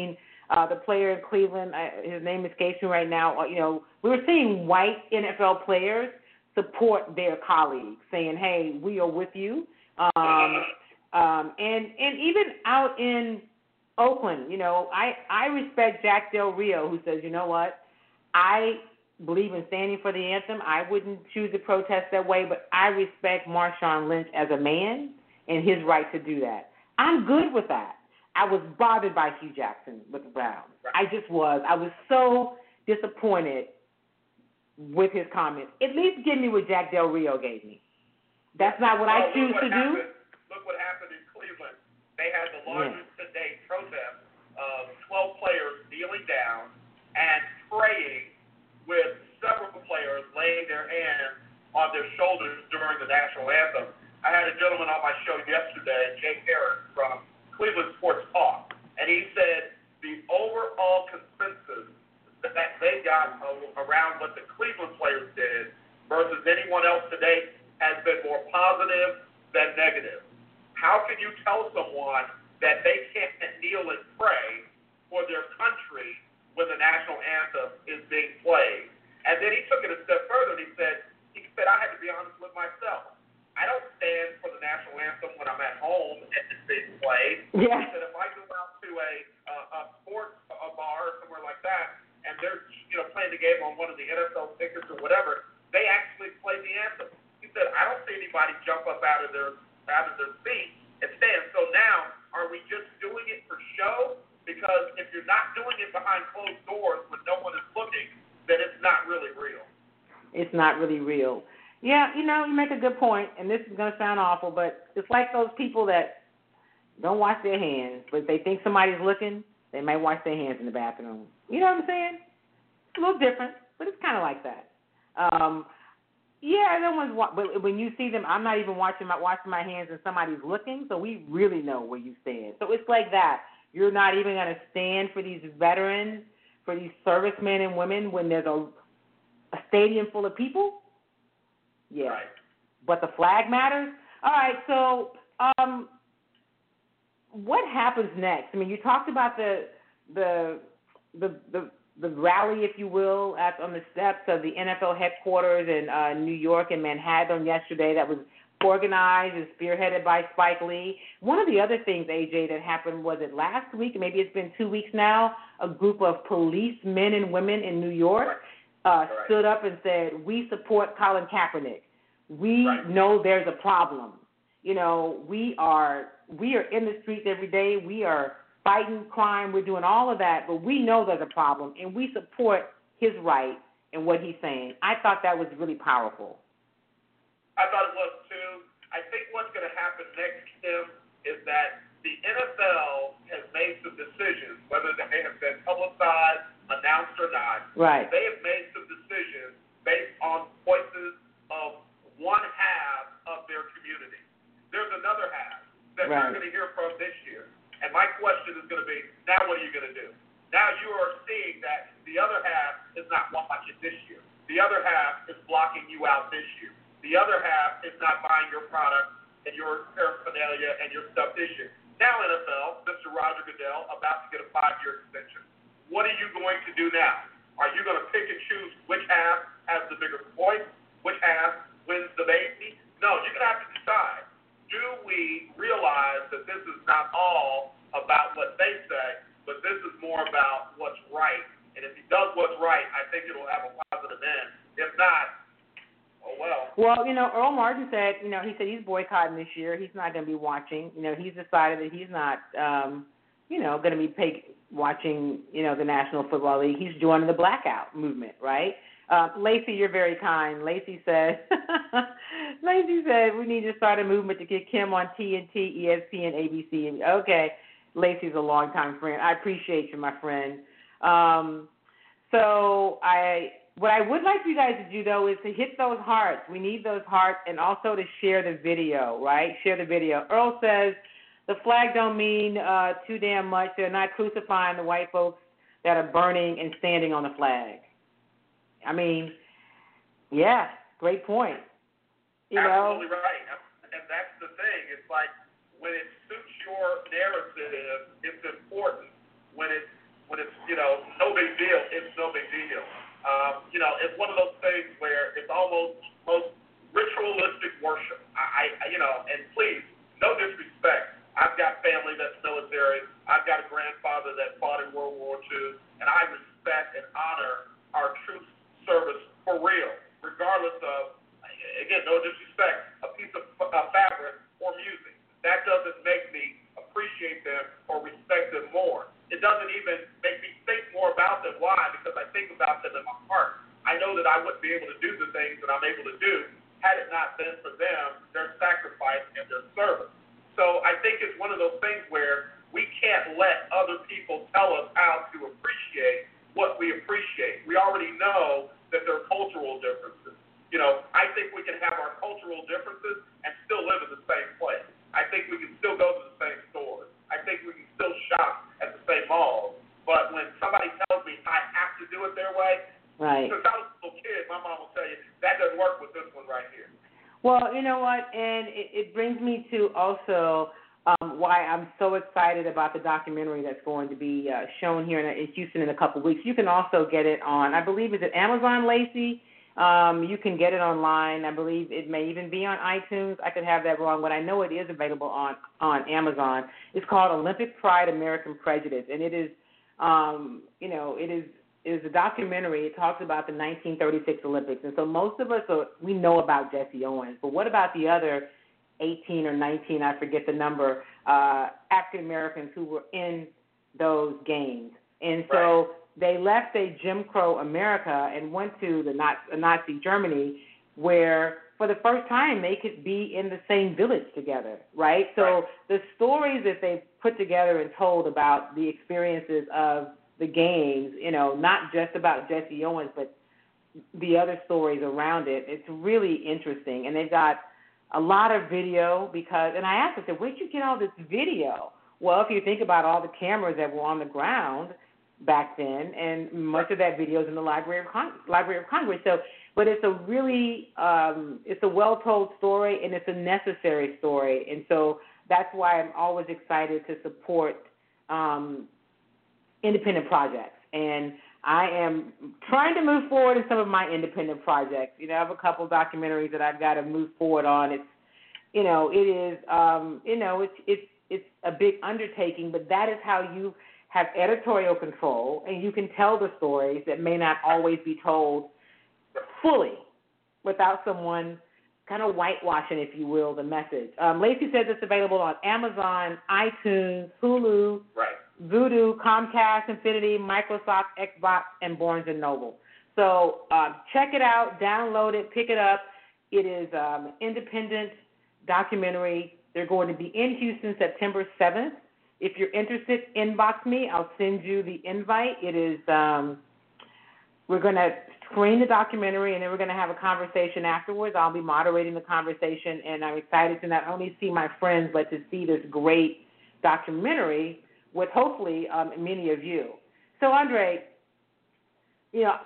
Uh, the player in Cleveland, uh, his name escapes me right now. Uh, you know, we were seeing white N F L players support their colleagues, saying, "Hey, we are with you." Um, um, and and even out in Oakland, you know, I I respect Jack Del Rio, who says, "You know what, I believe in standing for the anthem. I wouldn't choose to protest that way, but I respect Marshawn Lynch as a man and his right to do that. I'm good with that." I was bothered by Hugh Jackson with the Browns. I just was. I was so disappointed with his comments. At least give me what Jack Del Rio gave me. That's not what well, I choose what to happened, do. Look what happened in Cleveland. They had the largest yeah. to date protest of twelve players kneeling down and praying, with several players laying their hands on their shoulders during the national anthem. I had a gentleman on my show yesterday, Jake Harris from Cleveland Sports Talk, and he said the overall consensus that they got around what the Cleveland players did versus anyone else today has been more positive than negative. How can you tell someone that they can't kneel and pray for their country when the national anthem is being played? And then he took it a step further and he said, he said, I had to be honest with myself. I don't stand for the national anthem when I'm at home and it's being played. Yeah. He said, if I go out to a uh, a sports a bar or somewhere like that and they're you know playing the game on one of the N F L tickets or whatever, they actually play the anthem. He said, I don't see anybody jump up out of their out of their seat and stand. So now, are we just doing it for show? Because if you're not doing it behind closed doors when no one is looking, then it's not really real. It's not really real. Yeah, you know, you make a good point, and this is going to sound awful, but it's like those people that don't wash their hands, but if they think somebody's looking, they might wash their hands in the bathroom. You know what I'm saying? It's a little different, but it's kind of like that. Um, yeah, no one's wa- but when you see them, I'm not even watching my washing my hands and somebody's looking, so we really know where you stand. So it's like that. You're not even going to stand for these veterans, for these servicemen and women when there's a, a stadium full of people? Yeah. Right. But the flag matters? All right, so um, what happens next? I mean, you talked about the the the the, the rally, if you will, at, on the steps of the N F L headquarters in uh, New York and Manhattan yesterday that was organized and spearheaded by Spike Lee. One of the other things, A J, that happened, was it last week, maybe it's been two weeks now, a group of police men and women in New York Right. Uh, right. stood up and said, we support Colin Kaepernick. We right. know there's a problem. You know, we are we are in the streets every day. We are fighting crime. We're doing all of that, but we know there's a problem, and we support his right and what he's saying. I thought that was really powerful. I thought it was too. I think what's going to happen next, Kim, is that the N F L has made some decisions, whether they have been publicized, announced or not. Right. They have made some decisions based on voices of one half of their community. There's another half that right. we're going to hear from this year. And my question is going to be, now what are you going to do? Now you are seeing that the other half is not watching this year. The other half is blocking you out this year. The other half is not buying your product and your paraphernalia and your stuff this year. Now, N F L, Mister Roger Goodell, about to get a five-year extension. What are you going to do now? Are you going to pick and choose which half has the bigger voice, which half wins the baby? No, you're going to have to decide. Do we realize that this is not all about what they say, but this is more about what's right? And if he does what's right, I think it'll have a positive end. If not, oh well. Well, you know, Earl Martin said, you know, he said he's boycotting this year. He's not going to be watching. You know, he's decided that he's not, um, you know, going to be pay, watching, you know, the National Football League. He's joining the blackout movement, right? Uh, Lacey, you're very kind. Lacey said, Lacey said we need to start a movement to get Kim on T N T, E S P N, A B C. Okay, Lacey's a longtime friend. I appreciate you, my friend. Um, so I, what I would like you guys to do, though, is to hit those hearts. We need those hearts, and also to share the video, right? Share the video. Earl says the flag don't mean uh, too damn much. They're not crucifying the white folks that are burning and standing on the flag. I mean, yeah, great point. You Absolutely know? right. And that's the thing. It's like when it suits your narrative, it's important. When it when it and please, no disrespect. I've got family that's military. I've got a grandfather that fought in World War Two, and I respect and honor our troops' service for real, regardless of, again, no disrespect, a piece of uh, fabric or music. That doesn't make me appreciate them or respect them more. It doesn't even make me think more about them. Why? Because I think about them in my heart. I know that I wouldn't be able to do the things that I'm able to do had it not been for them, their sacrifice, and their service. So I think it's one of those things where we can't let other people tell us how to appreciate what we appreciate. We already know that there are cultural differences. You know, I think we can have our cultural differences and still live in the same place. I think we can still go to the same stores. I think we can still shop at the same malls. But when somebody tells me I have to do it their way, right. Since I was a little kid, my mom will tell you, that doesn't work with this one right here. Well, you know what, and it, it brings me to also um, why I'm so excited about the documentary that's going to be uh, shown here in, in Houston in a couple of weeks. You can also get it on, I believe, is it Amazon, Lacey? Um, you can get it online. I believe it may even be on iTunes. I could have that wrong, but I know it is available on, on Amazon. It's called Olympic Pride, American Prejudice, and it is, um, you know, it is It is a documentary. It talks about the nineteen thirty-six Olympics. And so most of us, are, we know about Jesse Owens. But what about the other eighteen or nineteen, I forget the number, uh, African-Americans who were in those games? And so right. they left a Jim Crow America and went to the Nazi Germany where for the first time they could be in the same village together, right? So right. the stories that they put together and told about the experiences of the games, you know, not just about Jesse Owens, but the other stories around it. It's really interesting. And they've got a lot of video because, and I asked them, I said, where'd you get all this video? Well, if you think about all the cameras that were on the ground back then, and much of that video is in the Library of, Con- Library of Congress. So, but it's a really, um, it's a well-told story, and it's a necessary story. And so that's why I'm always excited to support um, independent projects, and I am trying to move forward in some of my independent projects. You know, I have a couple documentaries that I've got to move forward on. It's, you know, it is, um, you know, it's it's it's a big undertaking, but that is how you have editorial control, and you can tell the stories that may not always be told fully without someone kind of whitewashing, if you will, the message. Um, Lacey says it's available on Amazon, iTunes, Hulu, right. Vudu, Comcast, Infinity, Microsoft, Xbox, and Barnes and Noble. So uh, check it out, download it, pick it up. It is um, an independent documentary. They're going to be in Houston September seventh. If you're interested, inbox me. I'll send you the invite. It is um, we're going to screen the documentary, and then we're going to have a conversation afterwards. I'll be moderating the conversation, and I'm excited to not only see my friends, but to see this great documentary with hopefully um, many of you. So, Andre, you know,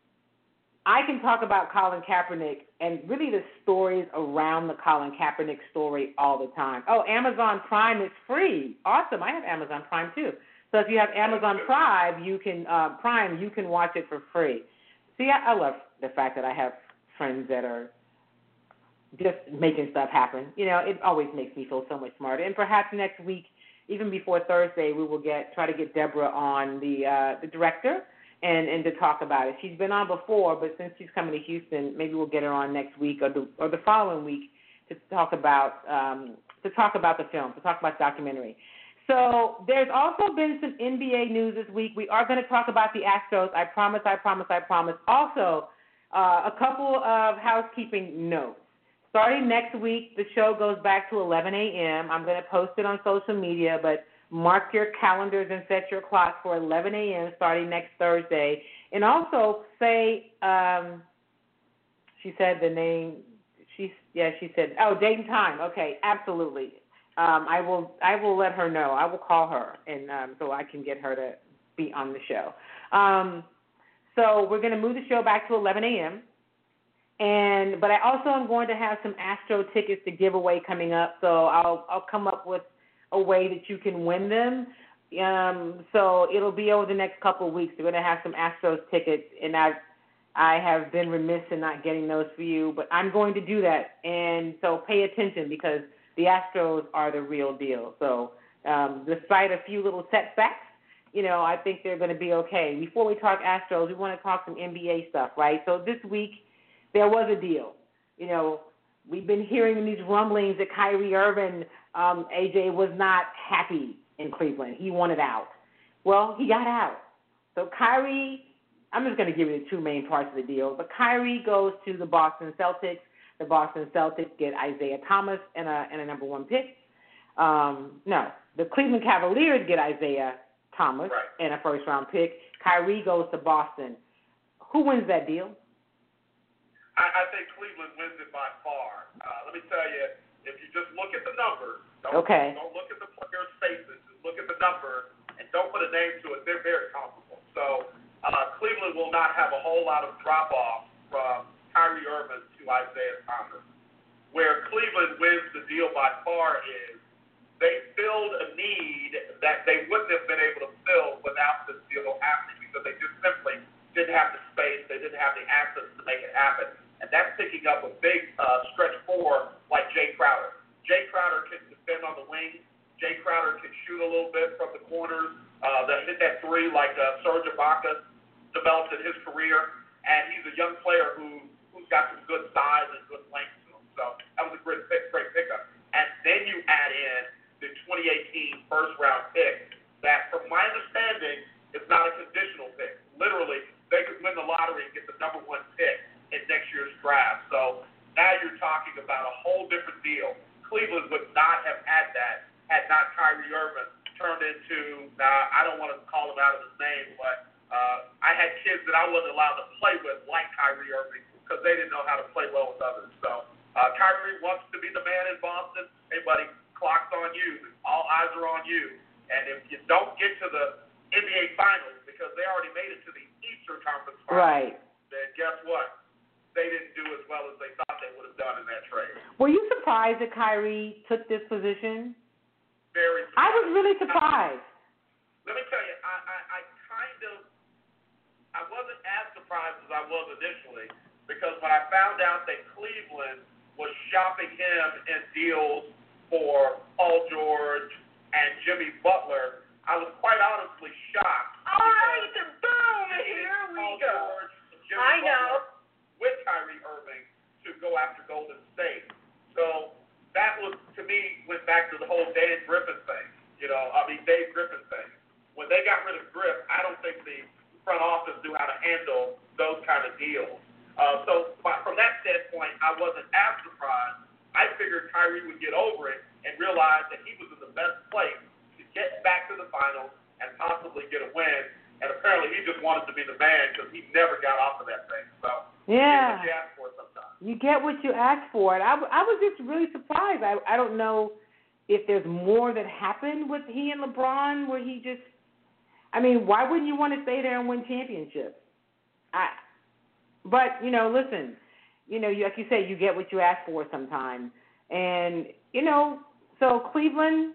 I can talk about Colin Kaepernick and really the stories around the Colin Kaepernick story all the time. Oh, Amazon Prime is free. Awesome. I have Amazon Prime too. So if you have Amazon Prime, you can uh, Prime, you can watch it for free. See, I, I love the fact that I have friends that are just making stuff happen. You know, it always makes me feel so much smarter. And perhaps next week, even before Thursday, we will get try to get Deborah on, the uh, the director, and, and to talk about it. She's been on before, but since she's coming to Houston, maybe we'll get her on next week or the or the following week to talk about um, to talk about the film, to talk about the documentary. So there's also been some N B A news this week. We are going to talk about the Astros. I promise, I promise, I promise. Also, uh, a couple of housekeeping notes. Starting next week, the show goes back to eleven a.m. I'm going to post it on social media, but mark your calendars and set your clocks for eleven a.m. starting next Thursday. And also say, um, she said the name, she, yeah, she said, oh, date and time. Okay, absolutely. Um, I will I will let her know. I will call her, and um, so I can get her to be on the show. Um, so we're going to move the show back to eleven a.m., And but I also am going to have some Astro tickets to give away coming up, so I'll I'll come up with a way that you can win them. Um, so it'll be over the next couple of weeks. We're going to have some Astros tickets, and I've I have been remiss in not getting those for you, but I'm going to do that. And so pay attention because the Astros are the real deal. So um, despite a few little setbacks, you know, I think they're going to be okay. Before we talk Astros, we want to talk some N B A stuff, right? So this week there was a deal. You know, we've been hearing these rumblings that Kyrie Irving, um, A J, was not happy in Cleveland. He wanted out. Well, he got out. So Kyrie, I'm just going to give you the two main parts of the deal. But Kyrie goes to the Boston Celtics. The Boston Celtics get Isaiah Thomas and a, and a number one pick. Um, no, the Cleveland Cavaliers get Isaiah Thomas right. and a first-round pick. Kyrie goes to Boston. Who wins that deal? I, I think Cleveland wins it by far. Uh, let me tell you, if you just look at the numbers, don't, okay. don't look at the players' faces, just look at the numbers, and don't put a name to it. They're very comparable. So uh, Cleveland will not have a whole lot of drop-off from Kyrie Irving to Isaiah Thomas. Where Cleveland wins the deal by far is they filled a need that they wouldn't have been able to fill without this deal happening because they just simply didn't have the space, they didn't have the assets to make it happen. And that's picking up a big uh, stretch four like Jay Crowder. Jay Crowder can defend on the wing. Jay Crowder can shoot a little bit from the corners. Uh, that hit that three like uh, Serge Ibaka developed in his career. And he's a young player who, who's got some good size and good length to him. So that was a great pick, great pickup. And then you add in the twenty eighteen first-round pick that, from my understanding, is not a conditional pick. Literally, they could win the lottery and get the number one pick in next year's draft. So now you're talking about a whole different deal. Cleveland would not have had that had not Kyrie Irving turned into, now I don't want to call him out of his name, but uh, I had kids that I wasn't allowed to play with like Kyrie Irving because they didn't know how to play well with others. So uh, Kyrie wants to be the man in Boston. Hey, buddy, clock's on you. All eyes are on you. And if you don't get to the N B A Finals because they already made it to the Eastern Conference Finals, right. then guess what? They didn't do as well as they thought they would have done in that trade. Were you surprised that Kyrie took this position? Very surprised. I was really surprised. Let me tell you, I, I, I kind of, I wasn't as surprised as I was initially because when I found out that Cleveland was shopping him in deals for Paul George and Jimmy Butler, I was quite honestly shocked. All right, then boom, here we Paul go. George and Jimmy I know. Butler with Kyrie Irving to go after Golden State. So that was, to me, went back to the whole Dave Griffin thing. You know, I mean, Dave Griffin thing. When they got rid of Griff, I don't think the front office knew how to handle those kind of deals. Uh, so by, from that standpoint, I wasn't as surprised. I figured Kyrie would get over it and realize that he was in the best place to get back to the finals and possibly get a win. And apparently he just wanted to be the man because he never got off of that thing. So yeah. you get what you ask for sometimes. You get what you ask for. And I, I was just really surprised. I, I don't know if there's more that happened with he and LeBron where he just, I mean, why wouldn't you want to stay there and win championships? I, but, you know, listen, you know, you, like you say, you get what you ask for sometimes. And, you know, so Cleveland,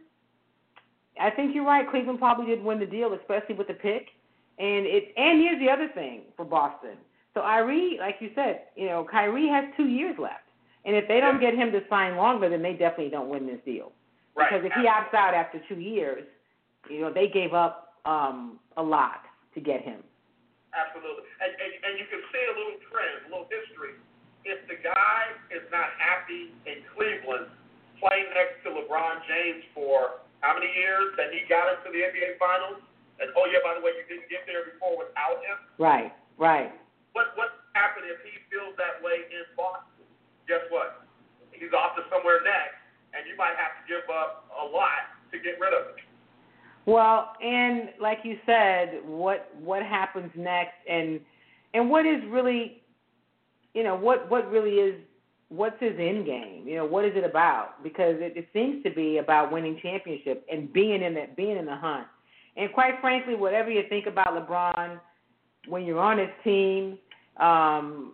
I think you're right. Cleveland probably did win the deal, especially with the pick. And it and here's the other thing for Boston. So Kyrie, like you said, you know, Kyrie has two years left. And if they don't get him to sign longer, then they definitely don't win this deal. Right. Because if he opts out after two years, you know, they gave up um, a lot to get him. Absolutely. And, and, and you can see a little trend, a little history. If the guy is not happy in Cleveland playing next to LeBron James for how many years that he got into the N B A Finals, and, oh, yeah, by the way, you didn't get there before without him. Right, right. What what happened if he feels that way in Boston? Guess what? He's off to somewhere next, and you might have to give up a lot to get rid of him. Well, and like you said, what what happens next, and and what is really, you know, what, what really is, what's his end game? You know, what is it about? Because it, it seems to be about winning championships and being in that, being in the hunt. And quite frankly, whatever you think about LeBron, when you're on his team, um,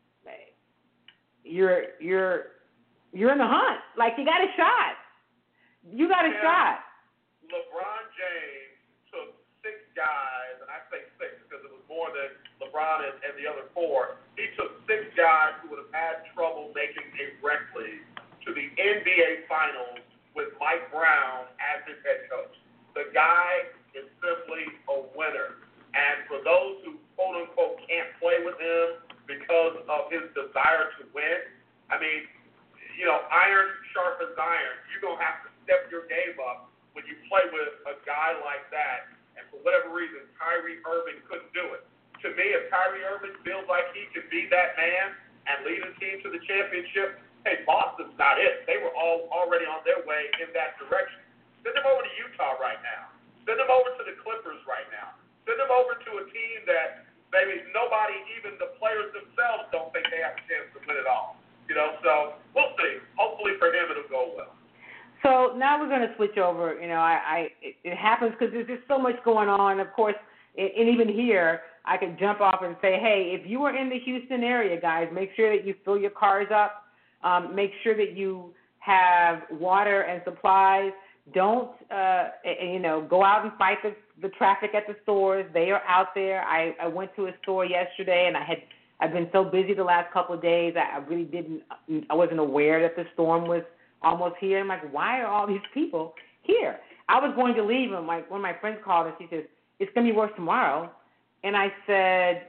you're you're you're in the hunt. Like you got a shot. You got a yeah. shot. LeBron James took six guys, and I say six because it was more than LeBron and, and the other four. He took six guys who would have had trouble making a rec league to the N B A Finals with Mike Brown as his head coach. The guy is simply a winner. And for those who, quote unquote, can't play with him because of his desire to win, I mean, you know, iron sharpens iron. You're going to have to step your game up when you play with a guy like that. And for whatever reason, Kyrie Irving couldn't do it. To me, if Kyrie Irving feels like he can be that man and lead a team to the championship, hey, Boston's not it. They were all already on their way in that direction. Send them over to Utah right now. Send them over to the Clippers right now. Send them over to a team that maybe nobody, even the players themselves, don't think they have a chance to win it all. You know, so we'll see. Hopefully for him it'll go well. So now we're going to switch over. You know, I, I it, it happens because there's just so much going on. Of course, it, and even here, I could jump off and say, hey, if you are in the Houston area, guys, make sure that you fill your cars up. Um, make sure that you have water and supplies. Don't, uh, you know, go out and fight the, the traffic at the stores. They are out there. I, I went to a store yesterday, and I had I've been so busy the last couple of days. I, I really didn't. I wasn't aware that the storm was almost here. I'm like, why are all these people here? I was going to leave, and my, one of my friends called, and she says, it's going to be worse tomorrow. And I said,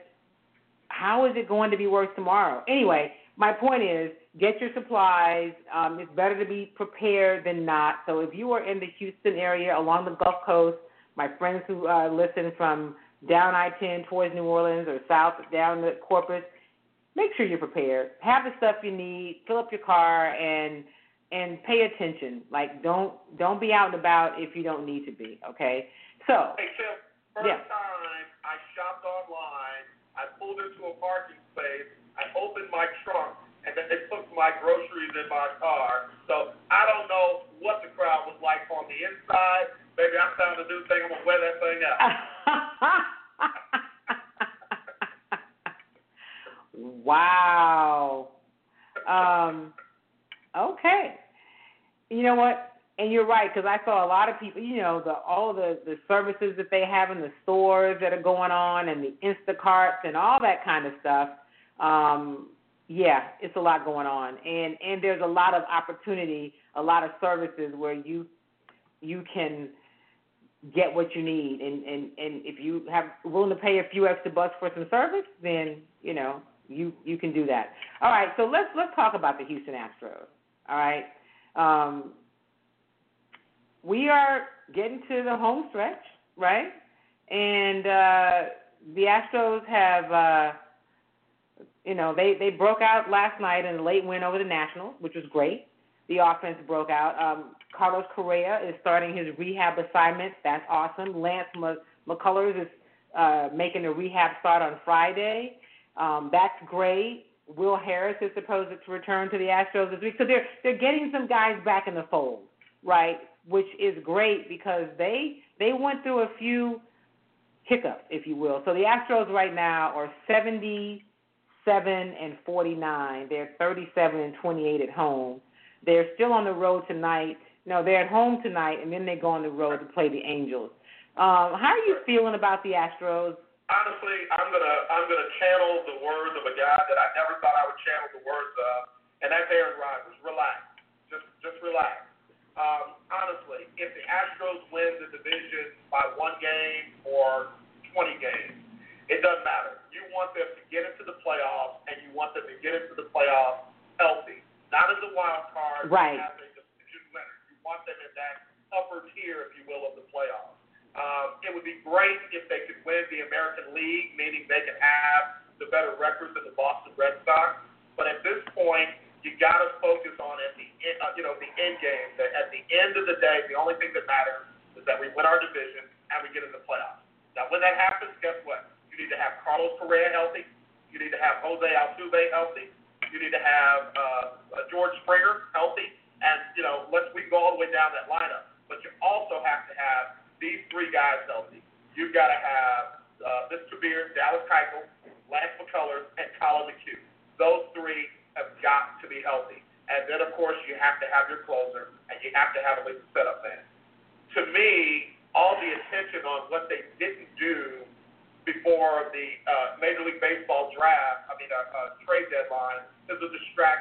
how is it going to be worse tomorrow? Anyway, my point is, get your supplies. Um, it's better to be prepared than not. So if you are in the Houston area along the Gulf Coast, my friends who uh, listen from down I ten towards New Orleans or south down to Corpus, make sure you're prepared. Have the stuff you need. Fill up your car and and pay attention. Like don't don't be out and about if you don't need to be. Okay. So. Hey Tim, first yeah. time I shopped online, I pulled into a parking space, I opened my trunk, and then they took my groceries in my car. So I don't know what the crowd was like on the inside. Baby, I found a new thing. I'm going to wear that thing out. Wow. Um, okay. You know what? And you're right, because I saw a lot of people, you know, the all the, the services that they have in the stores that are going on and the Instacarts and all that kind of stuff. Um, yeah, it's a lot going on. And, and there's a lot of opportunity, a lot of services where you you can get what you need. And, and, and if you have willing to pay a few extra bucks for some service, then, you know, you, you can do that. All right, so let's let's talk about the Houston Astros. All right. Um, we are getting to the home stretch, right? And uh, the Astros have, uh, you know, they, they broke out last night in a late win over the Nationals, which was great. The offense broke out. Um, Carlos Correa is starting his rehab assignment. That's awesome. Lance McCullers is uh, making a rehab start on Friday. Um, that's great. Will Harris is supposed to return to the Astros this week. So they're they're getting some guys back in the fold, right? Which is great because they they went through a few hiccups, if you will. So the Astros right now are seventy-seven and forty-nine. They're thirty-seven and twenty-eight at home. They're still on the road tonight. No, they're at home tonight, and then they go on the road to play the Angels. Um, how are you feeling about the Astros? Honestly, I'm gonna I'm gonna channel the words of a guy that I never thought I would channel the words of, and that's Aaron Rodgers. Relax, just just relax. Um, honestly, if the Astros win the division by one game or twenty games, it doesn't matter. You want them to get into the playoffs, and you want them to get into the playoffs healthy, not as a wild card, right? As a division winner. You want them in that upper tier, if you will, of the playoffs. Um, it would be great if they could win the American League, meaning they could have the better records than the Boston Red Sox. But at this point, you got to focus on at the end, uh, you know, the end game. That at the end of the day, the only thing that matters is that we win our division and we get in the playoffs. Now, when that happens, guess what? You need to have Carlos Correa healthy. You need to have Jose Altuve healthy. You need to have uh, George Springer healthy. And, you know, let's we go all the way down that lineup. But you also have to have these three guys healthy. You've got to have uh, Mister Beer, Dallas Keuchel, Lance McCullers, and Colin McHugh. Those three have got to be healthy. And then, of course, you have to have your closer, and you have to have at least a setup man. To me, all the attention on what they didn't do before the uh, Major League Baseball draft, I mean, a uh, uh, trade deadline, is a distraction.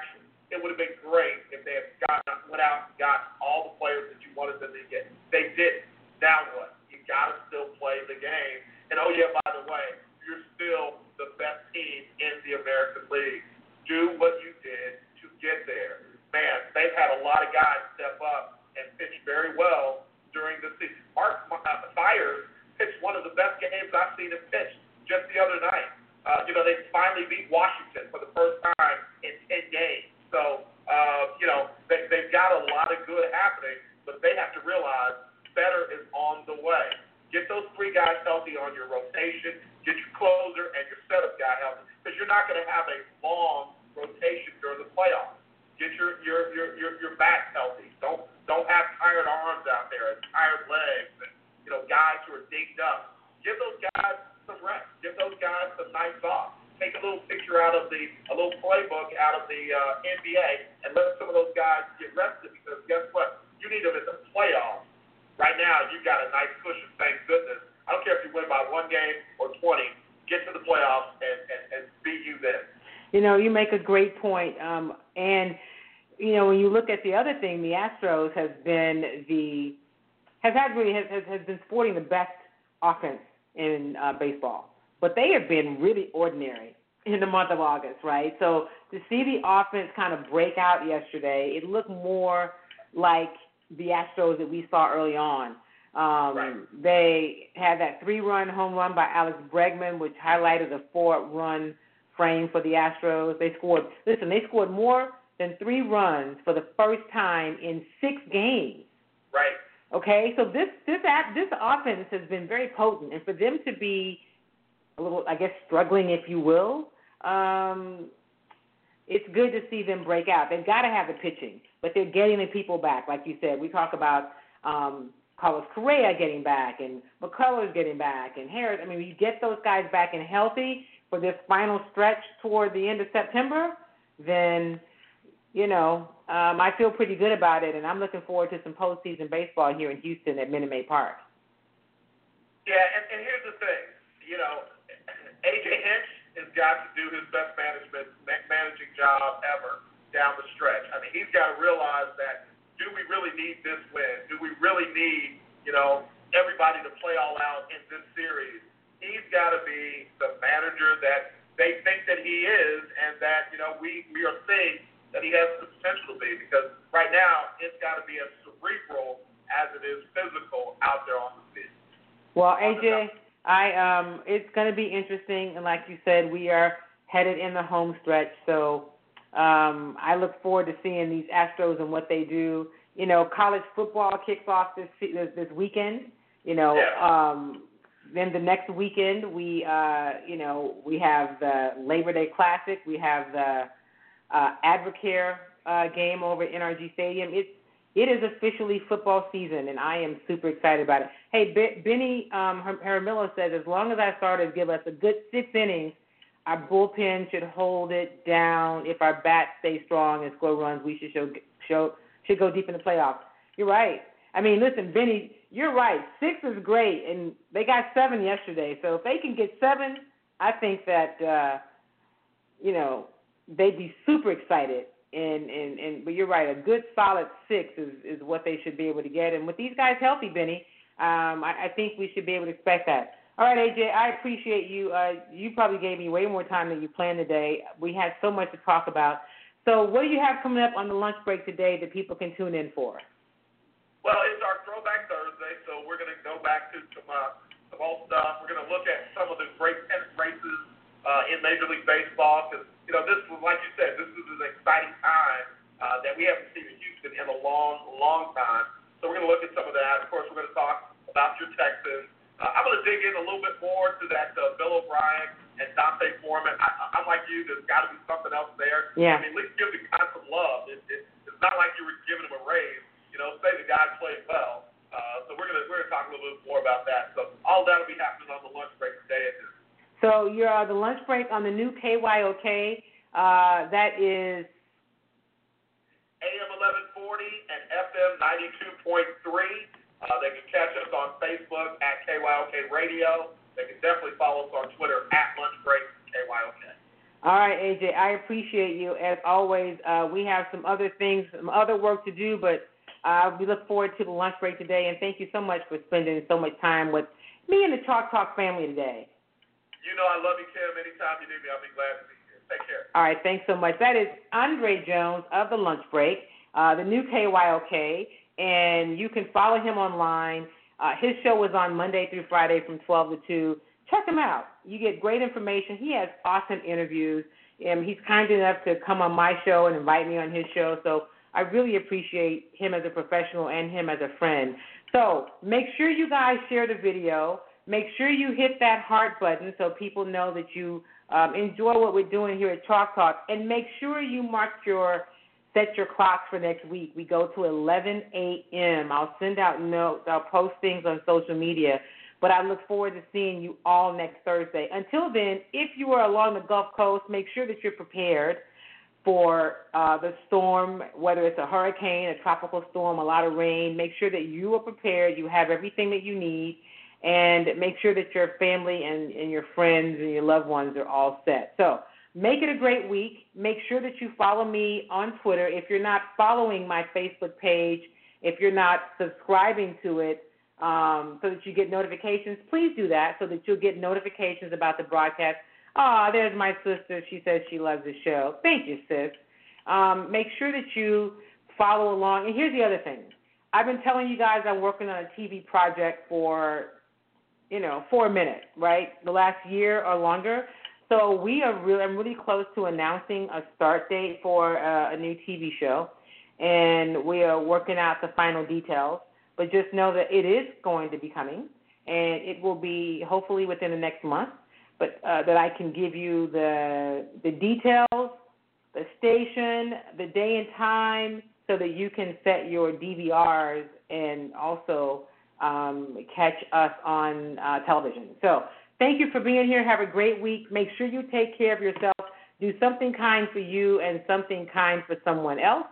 it would have been great if they had gotten, went out and got all the players that you wanted them to get. They didn't. Now what? You got to still play the game. And, oh, yeah, by the way, you're still the best team in the American League. Do what you did to get there. Man, they've had a lot of guys step up and pitch very well during the season. Mark Myers pitched one of the best games I've seen him pitch just the other night. Uh, you know, they finally beat Washington for the first time in ten games. So, uh, you know, they, they've got a lot of good happening, but they have to realize better is on the way. Get those three guys healthy on your rotation. Get your closer and your setup guy healthy, because you're not going to have a long rotation during the playoffs. Get your your your your, your back healthy. Don't don't have tired arms out there and tired legs and, you know, guys who are dinged up. Give those guys some rest. Give those guys some nights off. Take a little picture out of the a little playbook out of the uh, N B A and let some of those guys get rested, because guess what? You need them in the playoffs. Right now, you've got a nice cushion, thank goodness. I don't care if you win by one game or twenty. Get to the playoffs and, and, and be you then. You know, you make a great point. Um, and, you know, when you look at the other thing, the Astros has been the has had really has, has, has been sporting the best offense in uh, baseball, but they have been really ordinary in the month of August, right? So to see the offense kind of break out yesterday, it looked more like the Astros that we saw early on. Um, right. They had that three-run home run by Alex Bregman, which highlighted a four-run frame for the Astros. They scored. Listen, they scored more than three runs for the first time in six games. Right. Okay, so this this this offense has been very potent, and for them to be a little, I guess, struggling, if you will, um, it's good to see them break out. They've got to have the pitching, but they're getting the people back, like you said. We talk about um, Carlos Correa getting back, and McCullers getting back, and Harris. I mean, when you get those guys back and healthy for this final stretch toward the end of September, then, you know, um, I feel pretty good about it, and I'm looking forward to some postseason baseball here in Houston at Minute Maid Park. Yeah, and, and here's the thing. You know, A J Hinch has got to do his best management managing job ever down the stretch. I mean, he's got to realize that, do we really need this win? Do we really need, you know, everybody to play all out in this series? He's got to be the manager that they think that he is, and that, you know, we, we are seeing that he has the potential to be, because right now it's got to be as cerebral as it is physical out there on the field. Well, A J, I um, it's going to be interesting, and like you said, we are headed in the home stretch, so um, I look forward to seeing these Astros and what they do. You know, college football kicks off this this, this weekend. You know, yeah. um, then the next weekend we, uh, you know, we have the Labor Day Classic. We have the uh, Advocare uh, game over at N R G Stadium. It's It is officially football season, and I am super excited about it. Hey, B- Benny um, Jaramillo says, as long as our starters give us a good six innings, our bullpen should hold it down. If our bats stay strong and score runs, we should show, show should go deep in the playoffs. You're right. I mean, listen, Benny, you're right. Six is great, and they got seven yesterday. So if they can get seven, I think that, uh, you know, they'd be super excited. And, and, and but you're right, a good solid six is, is what they should be able to get. And with these guys healthy, Benny, um, I, I think we should be able to expect that. All right, A J, I appreciate you. Uh, you probably gave me way more time than you planned today. We had so much to talk about. So what do you have coming up on the lunch break today that people can tune in for? Well, it's our Throwback Thursday, so we're going to go back to some, uh, some old stuff. We're going to look at some of the great pennant races uh, in Major League Baseball, because, you know, this was, like you said, this is an exciting time uh, that we haven't seen in Houston in a long, long time. So we're going to look at some of that. Of course, we're going to talk about your Texans. Uh, I'm going to dig in a little bit more to that uh, Bill O'Brien and Dante Foreman. I, I'm like you, there's got to be something else there. Yeah. I mean, at least give the guy some love. It, it, it's not like you were giving him a raise. You know, say the guy played well. Uh, so we're going to we're gonna talk a little bit more about that. So all that will be happening on the lunch break today. So you're uh, the lunch break on the new K Y O K. Uh, that is A M eleven forty and F M ninety-two point three. Uh, they can catch us on Facebook at K Y O K Radio. They can definitely follow us on Twitter at Lunch Break K Y O K. All right, A J, I appreciate you. As always, uh, we have some other things, some other work to do, but uh, we look forward to the lunch break today, and thank you so much for spending so much time with me and the Chalk Talk family today. You know I love you, Kim. Anytime you need me, I'll be glad to be here. Take care. All right, thanks so much. That is Andre Jones of the Lunch Break, uh, the new K Y O K, and you can follow him online. Uh, his show is on Monday through Friday from twelve to two. Check him out. You get great information. He has awesome interviews. And he's kind enough to come on my show and invite me on his show. So I really appreciate him as a professional and him as a friend. So make sure you guys share the video. Make sure you hit that heart button so people know that you um, enjoy what we're doing here at Chalk Talk. And make sure you mark your, set your clocks for next week. We go to eleven a.m. I'll send out notes. I'll post things on social media. But I look forward to seeing you all next Thursday. Until then, if you are along the Gulf Coast, make sure that you're prepared for uh, the storm, whether it's a hurricane, a tropical storm, a lot of rain. Make sure that you are prepared. You have everything that you need. And make sure that your family and, and your friends and your loved ones are all set. So make it a great week. Make sure that you follow me on Twitter. If you're not following my Facebook page, if you're not subscribing to it, Um, so that you get notifications, please do that so that you'll get notifications about the broadcast. Ah, oh, there's my sister. She says she loves the show. Thank you, sis. Um, make sure that you follow along. And here's the other thing. I've been telling you guys I'm working on a T V project for, you know, for a minute, right, the last year or longer. So we are really, I'm really close to announcing a start date for uh, a new T V show, and we are working out the final details. But just know that it is going to be coming, and it will be hopefully within the next month, but uh, that I can give you the the details, the station, the day and time, so that you can set your D V Rs and also um, catch us on uh, television. So thank you for being here. Have a great week. Make sure you take care of yourself. Do something kind for you and something kind for someone else.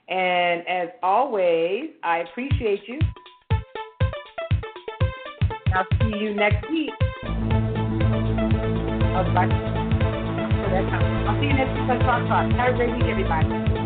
And as always, I appreciate you. I'll see you next week. I'll, I'll see you next week on Talk Talk. Have a great week, everybody.